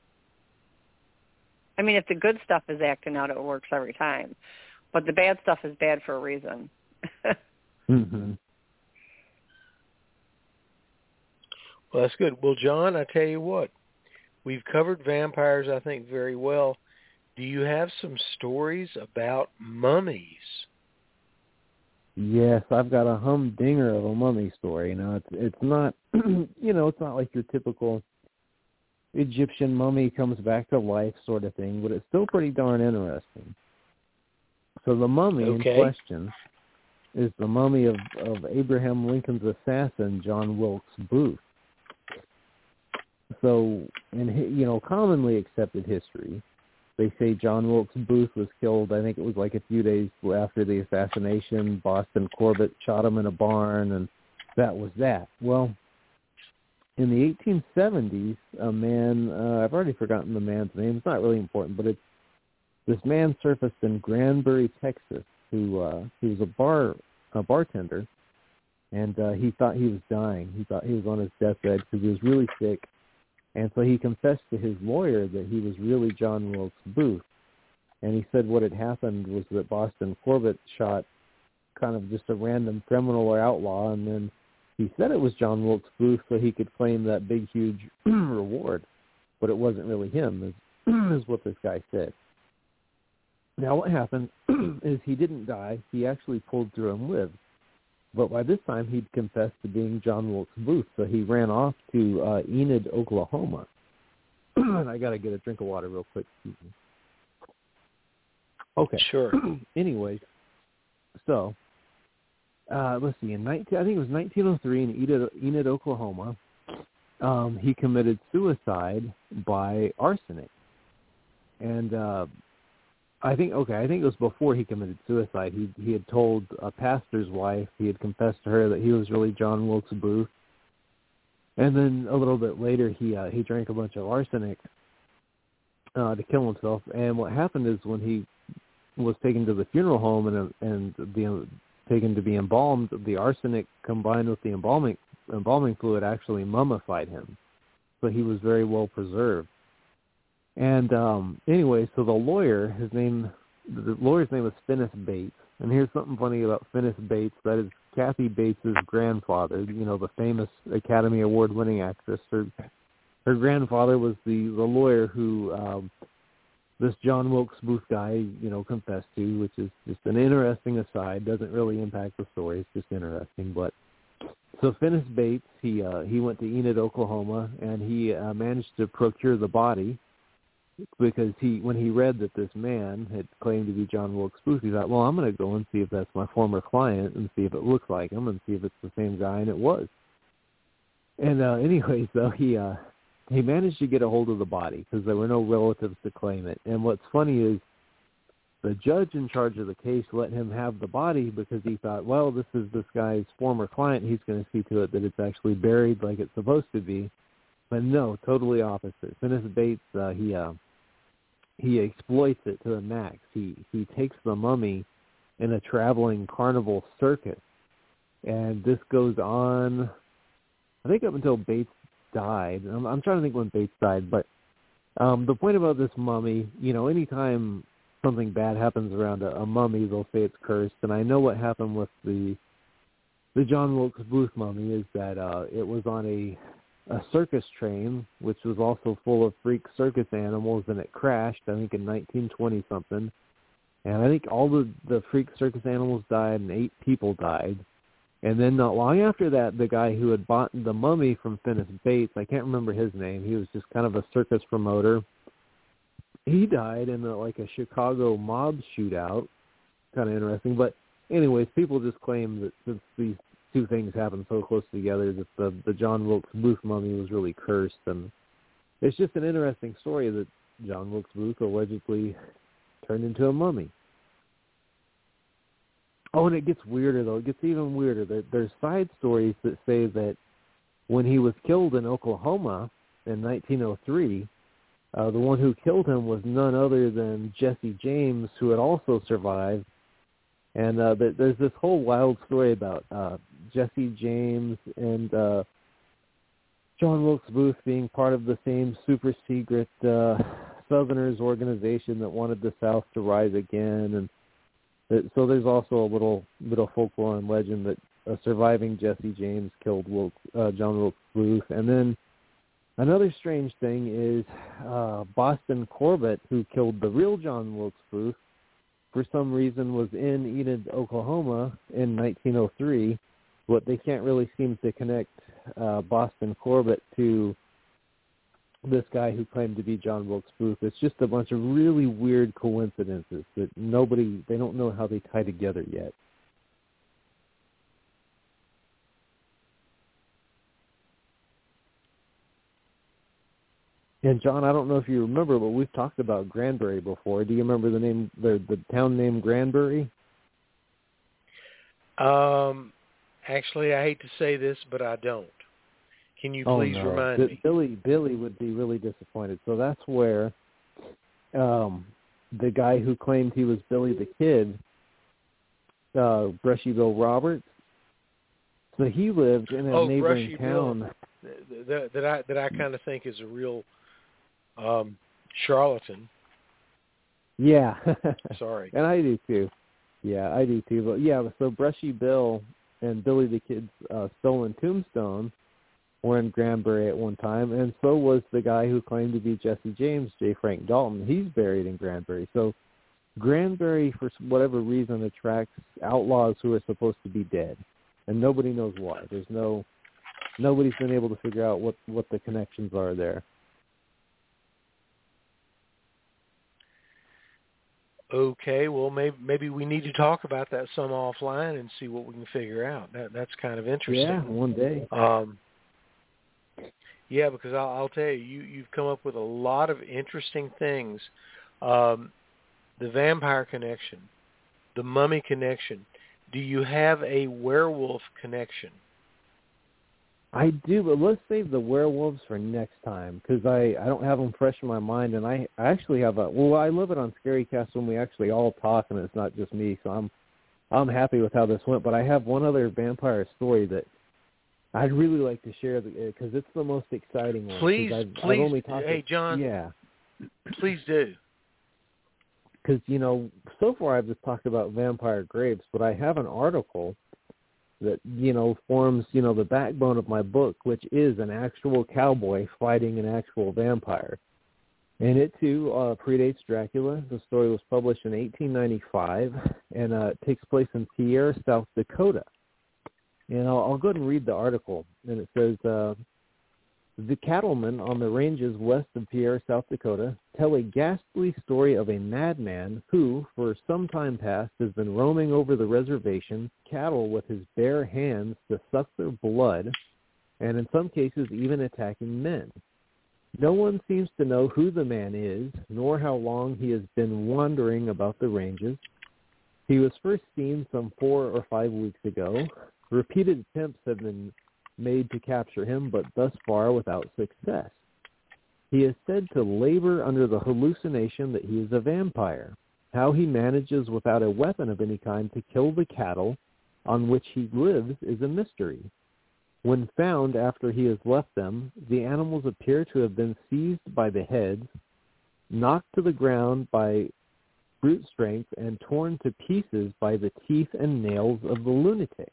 I mean, if the good stuff is acting out, it works every time. But the bad stuff is bad for a reason. Mm-hmm. Well, that's good. Well, John, I tell you what, we've covered vampires, I think, very well. Do you have some stories about mummies? Yes, I've got a humdinger of a mummy story. You know, it's it's not, you know, it's not like your typical Egyptian mummy comes back to life sort of thing, but it's still pretty darn interesting. So the mummy Okay. in question is the mummy of, of Abraham Lincoln's assassin, John Wilkes Booth. So, in you know, commonly accepted history, they say John Wilkes Booth was killed, I think it was like a few days after the assassination. Boston Corbett shot him in a barn, and that was that. Well, in the eighteen seventies, a man, uh, I've already forgotten the man's name, it's not really important, but it's this man surfaced in Granbury, Texas, who uh, who was a bar a bartender, and uh, he thought he was dying. He thought he was on his deathbed because he was really sick, and so he confessed to his lawyer that he was really John Wilkes Booth. And he said what had happened was that Boston Corbett shot kind of just a random criminal or outlaw, and then he said it was John Wilkes Booth so he could claim that big, huge reward. But it wasn't really him, is, is what this guy said. Now what happened is he didn't die. He actually pulled through and lived. But by this time, he'd confessed to being John Wilkes Booth, so he ran off to uh, Enid, Oklahoma. And I got to get a drink of water real quick. Excuse me. Okay. Sure. Anyways, so uh, let's see. In nineteen, I think it was nineteen oh three in Enid, Enid Oklahoma, um, he committed suicide by arsenic, and uh, I think okay, I think it was before he committed suicide. He he had told a pastor's wife, he had confessed to her that he was really John Wilkes Booth, and then a little bit later he uh, he drank a bunch of arsenic uh, to kill himself. And what happened is when he was taken to the funeral home and and the, taken to be embalmed, the arsenic combined with the embalming embalming fluid actually mummified him, so he was very well preserved. And um, anyway, so the lawyer, his name, the lawyer's name was Finis Bates. And here's something funny about Finis Bates. That is Kathy Bates' grandfather, you know, the famous Academy Award-winning actress. Her, her grandfather was the, the lawyer who um, this John Wilkes Booth guy, you know, confessed to, which is just an interesting aside. Doesn't really impact the story. It's just interesting. But so Finis Bates, he uh, he went to Enid, Oklahoma, and he uh, managed to procure the body. Because he, when he read that this man had claimed to be John Wilkes Booth, he thought, well, I'm going to go and see if that's my former client and see if it looks like him and see if it's the same guy, and it was. And uh, anyways, though, he uh, he managed to get a hold of the body because there were no relatives to claim it. And what's funny is the judge in charge of the case let him have the body because he thought, well, this is this guy's former client. He's going to see to it that it's actually buried like it's supposed to be. But no, totally opposite. Finis Bates, uh, he... Uh, he exploits it to the max. He he takes the mummy in a traveling carnival circus, and this goes on, I think, up until Bates died. I'm, I'm trying to think when Bates died, but um, the point about this mummy, you know, anytime something bad happens around a, a mummy, they'll say it's cursed. And I know what happened with the the John Wilkes Booth mummy is that uh, it was on a a circus train, which was also full of freak circus animals, and it crashed, I think, in nineteen twenty something. And I think all the, the freak circus animals died and eight people died. And then not long after that, the guy who had bought the mummy from Finis Bates, I can't remember his name, he was just kind of a circus promoter. He died in a, like a Chicago mob shootout. Kind of interesting. But anyways, people just claim that since these two things happened so close together that the, the John Wilkes Booth mummy was really cursed. And it's just an interesting story that John Wilkes Booth allegedly turned into a mummy. Oh, and it gets weirder, though. It gets even weirder. There, there's side stories that say that when he was killed in Oklahoma in nineteen oh three, uh, the one who killed him was none other than Jesse James, who had also survived. And uh, there's this whole wild story about uh, Jesse James and uh, John Wilkes Booth being part of the same super secret uh, Southerners organization that wanted the South to rise again. And it, so there's also a little bit of folklore and legend that a surviving Jesse James killed Wilkes, uh, John Wilkes Booth. And then another strange thing is uh, Boston Corbett, who killed the real John Wilkes Booth, for some reason was in Enid, Oklahoma in nineteen oh three, but they can't really seem to connect uh, Boston Corbett to this guy who claimed to be John Wilkes Booth. It's just a bunch of really weird coincidences that nobody, they don't know how they tie together yet. And John, I don't know if you remember, but we've talked about Granbury before. Do you remember the name, the the town name Granbury? Um, actually, I hate to say this, but I don't. Can you oh, please no. remind B- me? Billy Billy would be really disappointed. So that's where um, the guy who claimed he was Billy the Kid, uh, Brushy Bill Roberts. So he lived in a oh, neighboring Brushy town. Bill, that, that I that I kind of think is a real um, charlatan. Yeah. Sorry. And I do too. Yeah, I do too. But yeah, so Brushy Bill and Billy the Kid's uh, stolen tombstone were in Granbury at one time, and so was the guy who claimed to be Jesse James, J. Frank Dalton. He's buried in Granbury. So Granbury, for whatever reason, attracts outlaws who are supposed to be dead, and nobody knows why. There's no nobody's been able to figure out what, what the connections are there. Okay, well, maybe maybe we need to talk about that some offline and see what we can figure out. That that's kind of interesting. Yeah, one day. Um, yeah, because I'll, I'll tell you, you, you've come up with a lot of interesting things. Um, the vampire connection, the mummy connection. Do you have a werewolf connection? I do, but let's save the werewolves for next time because I, I don't have them fresh in my mind, and I, I actually have a well, I love it on ScaryCast when we actually all talk and it's not just me, so I'm I'm happy with how this went. But I have one other vampire story that I'd really like to share because it's the most exciting one. Please, I've, please, I've only talked hey to, John, yeah, please do. Because you know, so far I've just talked about vampire graves, but I have an article that, you know, forms, you know, the backbone of my book, which is an actual cowboy fighting an actual vampire. And it, too, uh, predates Dracula. The story was published in eighteen ninety-five, and uh, it takes place in Pierre, South Dakota. And I'll, I'll go ahead and read the article. And it says, uh, the cattlemen on the ranges west of Pierre, South Dakota, tell a ghastly story of a madman who, for some time past, has been roaming over the reservation, cattle with his bare hands to suck their blood, and in some cases even attacking men. No one seems to know who the man is, nor how long he has been wandering about the ranges. He was first seen some four or five weeks ago. Repeated attempts have been made to capture him, but thus far without success. He is said to labor under the hallucination that he is a vampire. How he manages without a weapon of any kind to kill the cattle on which he lives is a mystery. When found after he has left them, the animals appear to have been seized by the heads, knocked to the ground by brute strength, and torn to pieces by the teeth and nails of the lunatic.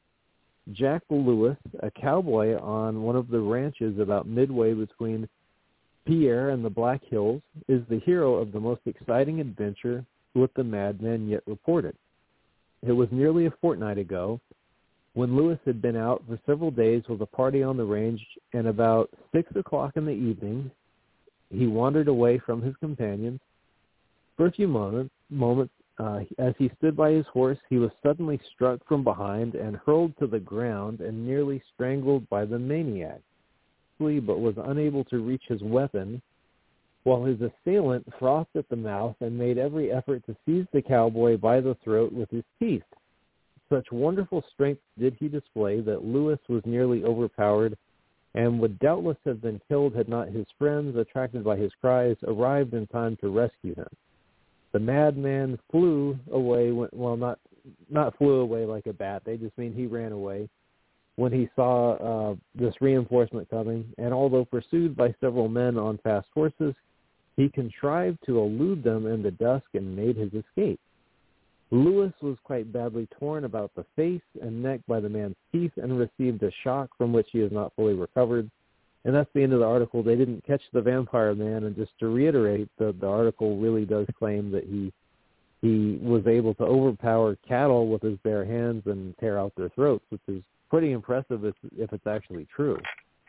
Jack Lewis, a cowboy on one of the ranches about midway between Pierre and the Black Hills, is the hero of the most exciting adventure with the madman yet reported. It was nearly a fortnight ago when Lewis had been out for several days with a party on the range, and about six o'clock in the evening, he wandered away from his companions. For a few moments, moments Uh, as he stood by his horse, he was suddenly struck from behind and hurled to the ground and nearly strangled by the maniac, but was unable to reach his weapon, while his assailant frothed at the mouth and made every effort to seize the cowboy by the throat with his teeth. Such wonderful strength did he display that Lewis was nearly overpowered and would doubtless have been killed had not his friends, attracted by his cries, arrived in time to rescue him. The madman flew away, when, well, not not flew away like a bat. They just mean he ran away when he saw uh, this reinforcement coming, and although pursued by several men on fast horses, he contrived to elude them in the dusk and made his escape. Lewis was quite badly torn about the face and neck by the man's teeth and received a shock from which he has not fully recovered. And that's the end of the article. They didn't catch the vampire man, and just to reiterate, the, the article really does claim that he he was able to overpower cattle with his bare hands and tear out their throats, which is pretty impressive if, if it's actually true.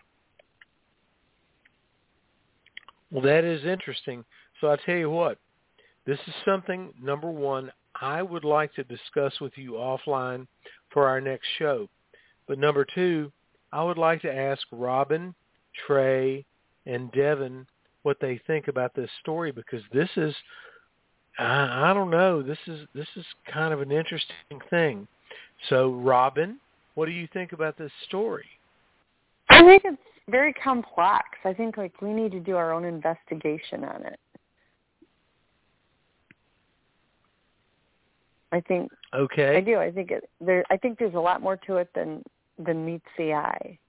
Well, that is interesting. So I'll tell you what, this is something, number one, I would like to discuss with you offline for our next show. But number two, I would like to ask Robin, Trey, and Devin what they think about this story, because this is, I, I don't know, this is this is kind of an interesting thing. So, Robin, what do you think about this story? I think it's very complex. I think like we need to do our own investigation on it. I think. Okay. I do. I think it, there. I think there's a lot more to it than than meets the eye.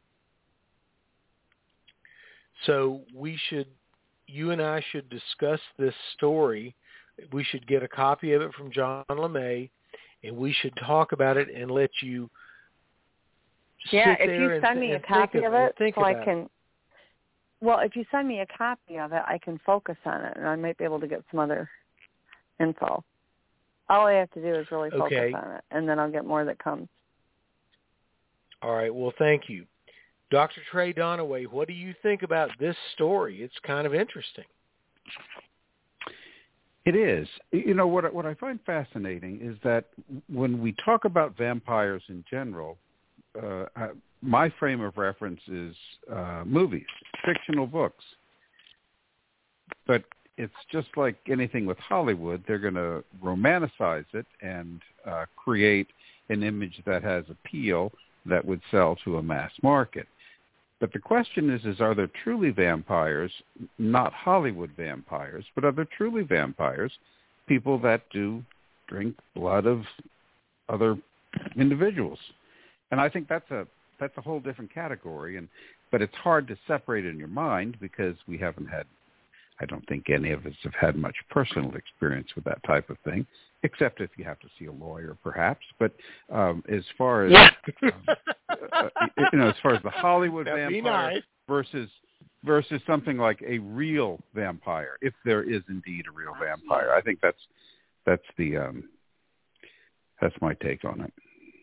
So we should, you and I should discuss this story. We should get a copy of it from John LeMay, and we should talk about it and let you Yeah, sit if there you and, send me a and copy think of of it, think so I about can. It. Well, if you send me a copy of it, I can focus on it, and I might be able to get some other info. All I have to do is really focus Okay. on it, and then I'll get more that comes. All right. Well, thank you. Doctor Trey Donaway, what do you think about this story? It's kind of interesting. It is. You know, what what I find fascinating is that when we talk about vampires in general, uh, I, my frame of reference is uh, movies, fictional books. But it's just like anything with Hollywood. They're going to romanticize it and uh, create an image that has appeal that would sell to a mass market. But the question is, is are there truly vampires, not Hollywood vampires, but are there truly vampires, people that do drink blood of other individuals? And I think that's a that's a whole different category. And but it's hard to separate in your mind because we haven't had, I don't think any of us have had much personal experience with that type of thing, except if you have to see a lawyer, perhaps. But um, as far as yeah. um, uh, you know, as far as the Hollywood That'd be vampire nice. versus versus something like a real vampire, if there is indeed a real vampire, I think that's that's the um, that's my take on it.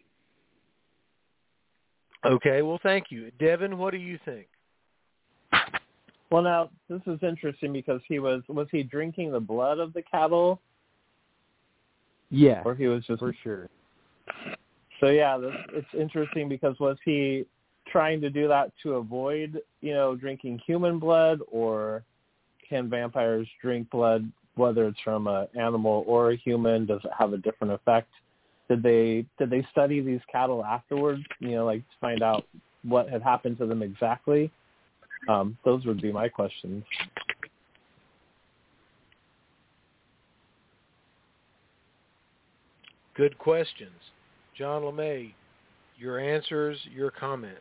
Okay. Well, thank you, Devin. What do you think? Well, now this is interesting because he was was he drinking the blood of the cattle, Yeah, or he was just for sure. So yeah, this, it's interesting because was he trying to do that to avoid, you know, drinking human blood, or can vampires drink blood whether it's from an animal or a human? Does it have a different effect? Did they did they study these cattle afterwards? You know, like to find out what had happened to them exactly? Um, those would be my questions. Good questions. John LeMay, your answers, your comments.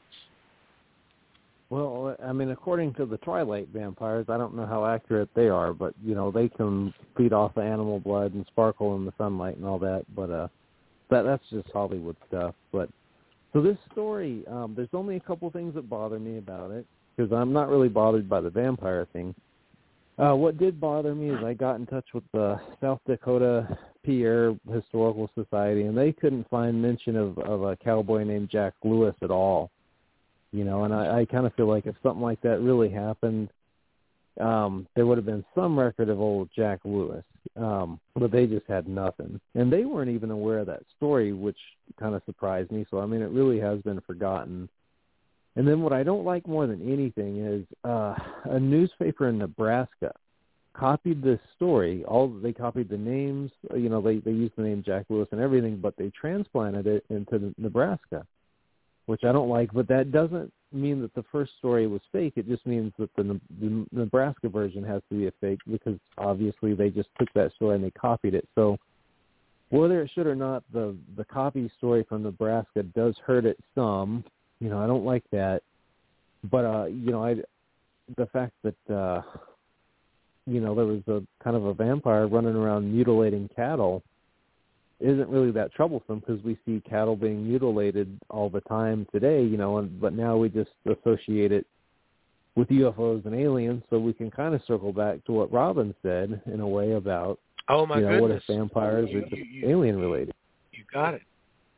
Well, I mean, according to the Twilight vampires, I don't know how accurate they are, but, you know, they can feed off the animal blood and sparkle in the sunlight and all that, but uh, that that's just Hollywood stuff. But so this story, um, there's only a couple things that bother me about it, because I'm not really bothered by the vampire thing. Uh, what did bother me is I got in touch with the South Dakota Pierre Historical Society, and they couldn't find mention of, of a cowboy named Jack Lewis at all. You know, and I, I kind of feel like if something like that really happened, um, there would have been some record of old Jack Lewis, um, but they just had nothing. And they weren't even aware of that story, which kind of surprised me. So, I mean, it really has been forgotten. And then what I don't like more than anything is uh, a newspaper in Nebraska copied this story. All they copied the names, you know, they, they used the name Jack Lewis and everything, but they transplanted it into Nebraska, which I don't like. But that doesn't mean that the first story was fake. It just means that the, the Nebraska version has to be a fake, because obviously they just took that story and they copied it. So whether it should or not, the the copy story from Nebraska does hurt it some. You know, I don't like that. But, uh, you know, I, the fact that, uh, you know, there was a kind of a vampire running around mutilating cattle isn't really that troublesome, because we see cattle being mutilated all the time today, you know, and, but now we just associate it with U F Os and aliens, so we can kind of circle back to what Robin said in a way about, oh my you know, goodness. what if vampires you, are just you, you, alien-related. You got it.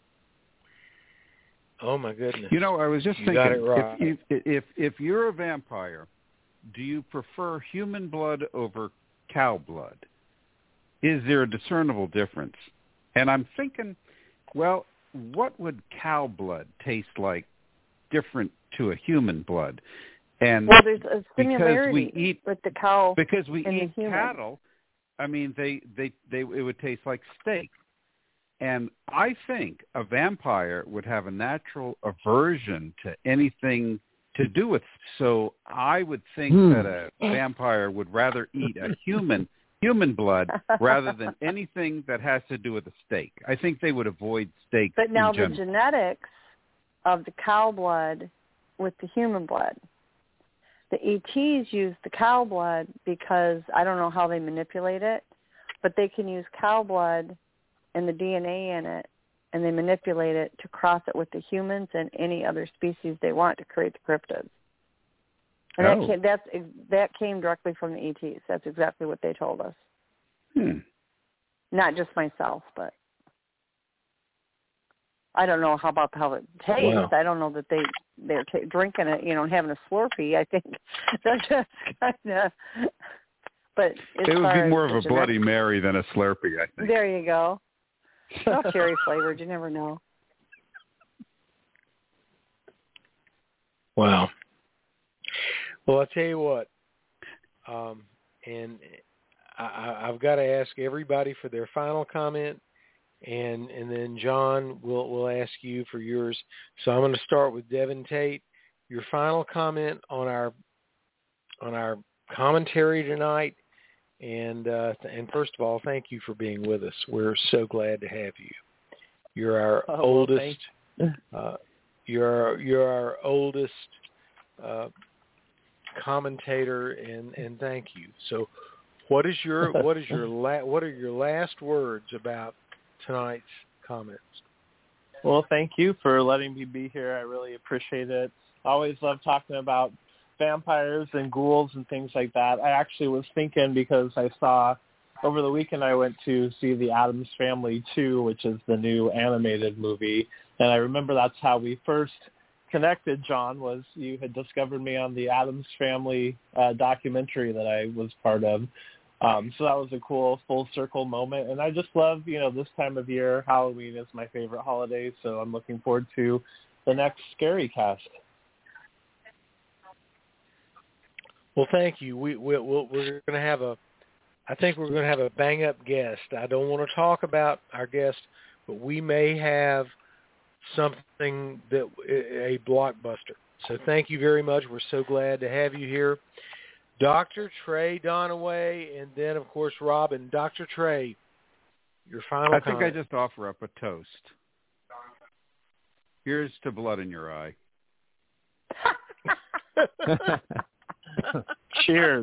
Oh, my goodness. You know, I was just you thinking, got it right. if, if if if you're a vampire, do you prefer human blood over cow blood? Is there a discernible difference? And I'm thinking, well, what would cow blood taste like different to a human blood? And well, there's a similarity because we eat, with the cow because we and eat the human. cattle. I mean, they, they they it would taste like steak. And I think a vampire would have a natural aversion to anything to do with. So I would think Hmm. that a vampire would rather eat a human human blood rather than anything that has to do with a steak. I think they would avoid steak But now in the general. genetics of the cow blood with the human blood. The E Ts use the cow blood because I don't know how they manipulate it, but they can use cow blood and the D N A in it, and they manipulate it to cross it with the humans and any other species they want to create the cryptids. And Oh. that, came, that's, that came directly from the E Ts. That's exactly what they told us. Hmm. Not just myself, but I don't know how about how it tastes. Wow. I don't know that they they're t- drinking it, you know, and having a Slurpee. I think that's just kind of. But as It would far be more as of a the Bloody genetic- Mary than a Slurpee, I think. There you go. Oh, cherry flavored. You never know. Wow. Well, I'll tell you what, um, and I, I've got to ask everybody for their final comment, and and then John will will ask you for yours. So I'm going to start with Devin Tate. Your final comment on our on our commentary tonight, and uh, and first of all, thank you for being with us. We're so glad to have you. You're our Oh, well, oldest. thank Uh, you're our, you're our oldest uh, commentator, and, and thank you. So, what is your what is your la- what are your last words about tonight's comments? Well, thank you for letting me be here. I really appreciate it. I always love talking about vampires and ghouls and things like that. I actually was thinking, because I saw over the weekend I went to see The Addams Family two, which is the new animated movie, and I remember that's how we first connected, John, was you had discovered me on the Addams Family uh, documentary that I was part of. Um, so that was a cool full circle moment. And I just love, you know, this time of year. Halloween is my favorite holiday, so I'm looking forward to the next Scary Cast. Well, thank you. We, we we'll, we're going to have a, I think we're going to have a bang up guest. I don't want to talk about our guest, but we may have something that a blockbuster. So thank you very much. We're so glad to have you here. Doctor Trey Donaway, and then, of course, Robin. Doctor Trey, your final I think comment. I just offer up a toast. Here's to blood in your eye. Cheers.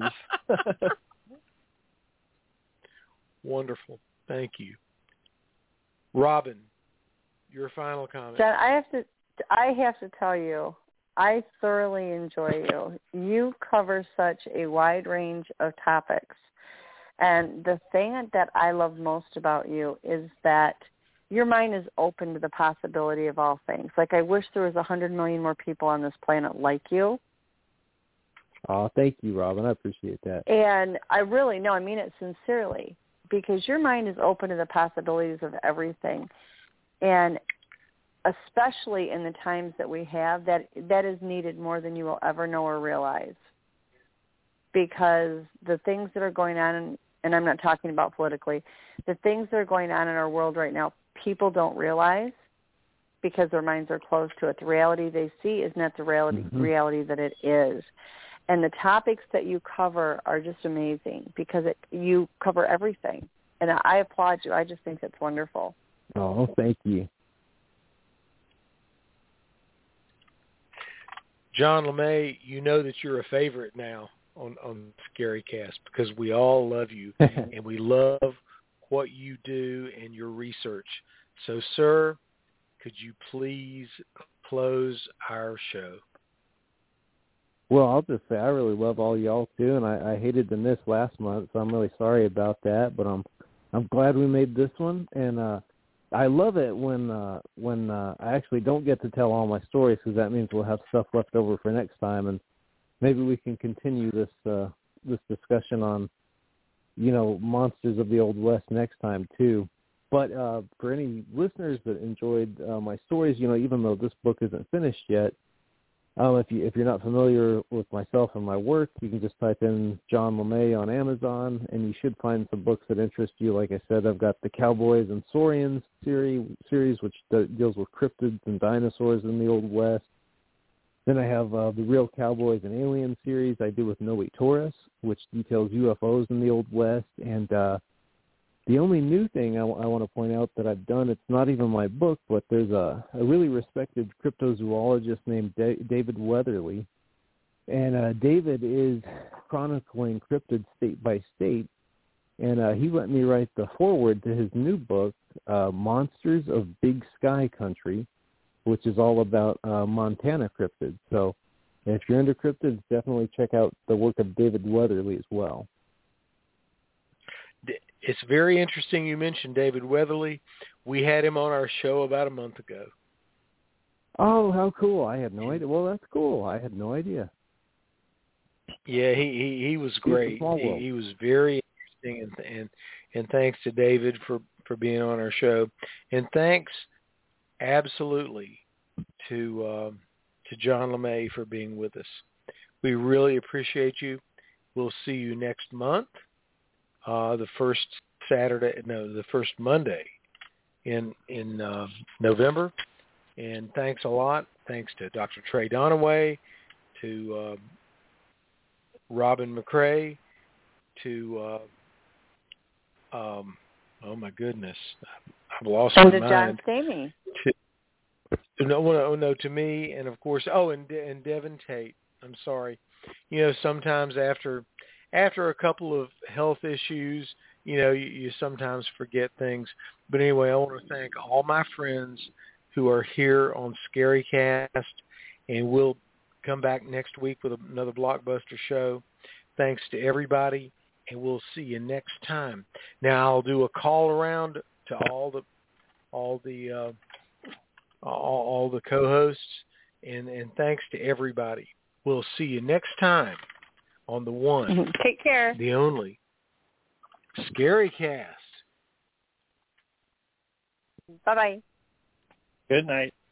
Wonderful. Thank you. Robin, your final comment. John, I have to I have to tell you, I thoroughly enjoy you. You cover such a wide range of topics. And the thing that I love most about you is that your mind is open to the possibility of all things. Like, I wish there was a hundred million more people on this planet like you. Oh, thank you, Robin. I appreciate that. And I really, no, I mean it sincerely, because your mind is open to the possibilities of everything. And especially in the times that we have, that that is needed more than you will ever know or realize. Because the things that are going on, in, and I'm not talking about politically, the things that are going on in our world right now, people don't realize because their minds are closed to it. The reality they see is not the reality, mm-hmm. reality that it is. And the topics that you cover are just amazing because it, you cover everything. And I applaud you. I just think it's wonderful. Oh, thank you. John LeMay, you know that you're a favorite now on, on Scary Cast because we all love you and we love what you do and your research. So, sir, could you please close our show? Well, I'll just say I really love all y'all too, and I, I hated to miss last month, so I'm really sorry about that. But I'm I'm glad we made this one, and uh, I love it when uh, when uh, I actually don't get to tell all my stories because that means we'll have stuff left over for next time, and maybe we can continue this uh, this discussion on you know monsters of the Old West next time too. But uh, for any listeners that enjoyed uh, my stories, you know, even though this book isn't finished yet. Um, if you if you're not familiar with myself and my work, you can just type in John LeMay on Amazon, and you should find some books that interest you. Like I said, I've got the Cowboys and Saurians series, series which de- deals with cryptids and dinosaurs in the Old West. Then I have uh, the Real Cowboys and Aliens series I do with Noe Torres, which details U F Os in the Old West. And uh, The only new thing I, w- I want to point out that I've done, it's not even my book, but there's a, a really respected cryptozoologist named da- David Weatherly. And uh, David is chronicling cryptids state by state. And uh, he let me write the foreword to his new book, uh, Monsters of Big Sky Country, which is all about uh, Montana cryptids. So if you're into cryptids, definitely check out the work of David Weatherly as well. It's very interesting you mentioned David Weatherly. We had him on our show about a month ago. Oh, how cool. I had no idea. Well, that's cool. I had no idea. Yeah, he, he, he was great. He, he was very interesting, and, and and thanks to David for, for being on our show. And thanks absolutely to um, to John LeMay for being with us. We really appreciate you. We'll see you next month. Uh, the first Saturday, no, the first Monday in in uh, November. And thanks a lot. Thanks to Doctor Trey Donaway, to uh, Robin McCrae, to, uh, um, oh my goodness, I've lost and my to mind. John Stamey. To, no, no, no, to me, and of course, oh, and, and Devin Tate. I'm sorry. You know, sometimes after... After a couple of health issues, you know, you, you sometimes forget things. But anyway, I want to thank all my friends who are here on ScaryCast, and we'll come back next week with another blockbuster show. Thanks to everybody, and we'll see you next time. Now I'll do a call around to all the all the uh, all, all the co-hosts, and, and thanks to everybody. We'll see you next time. On the one, take care, the only, ScaryCast. Bye-bye. Good night.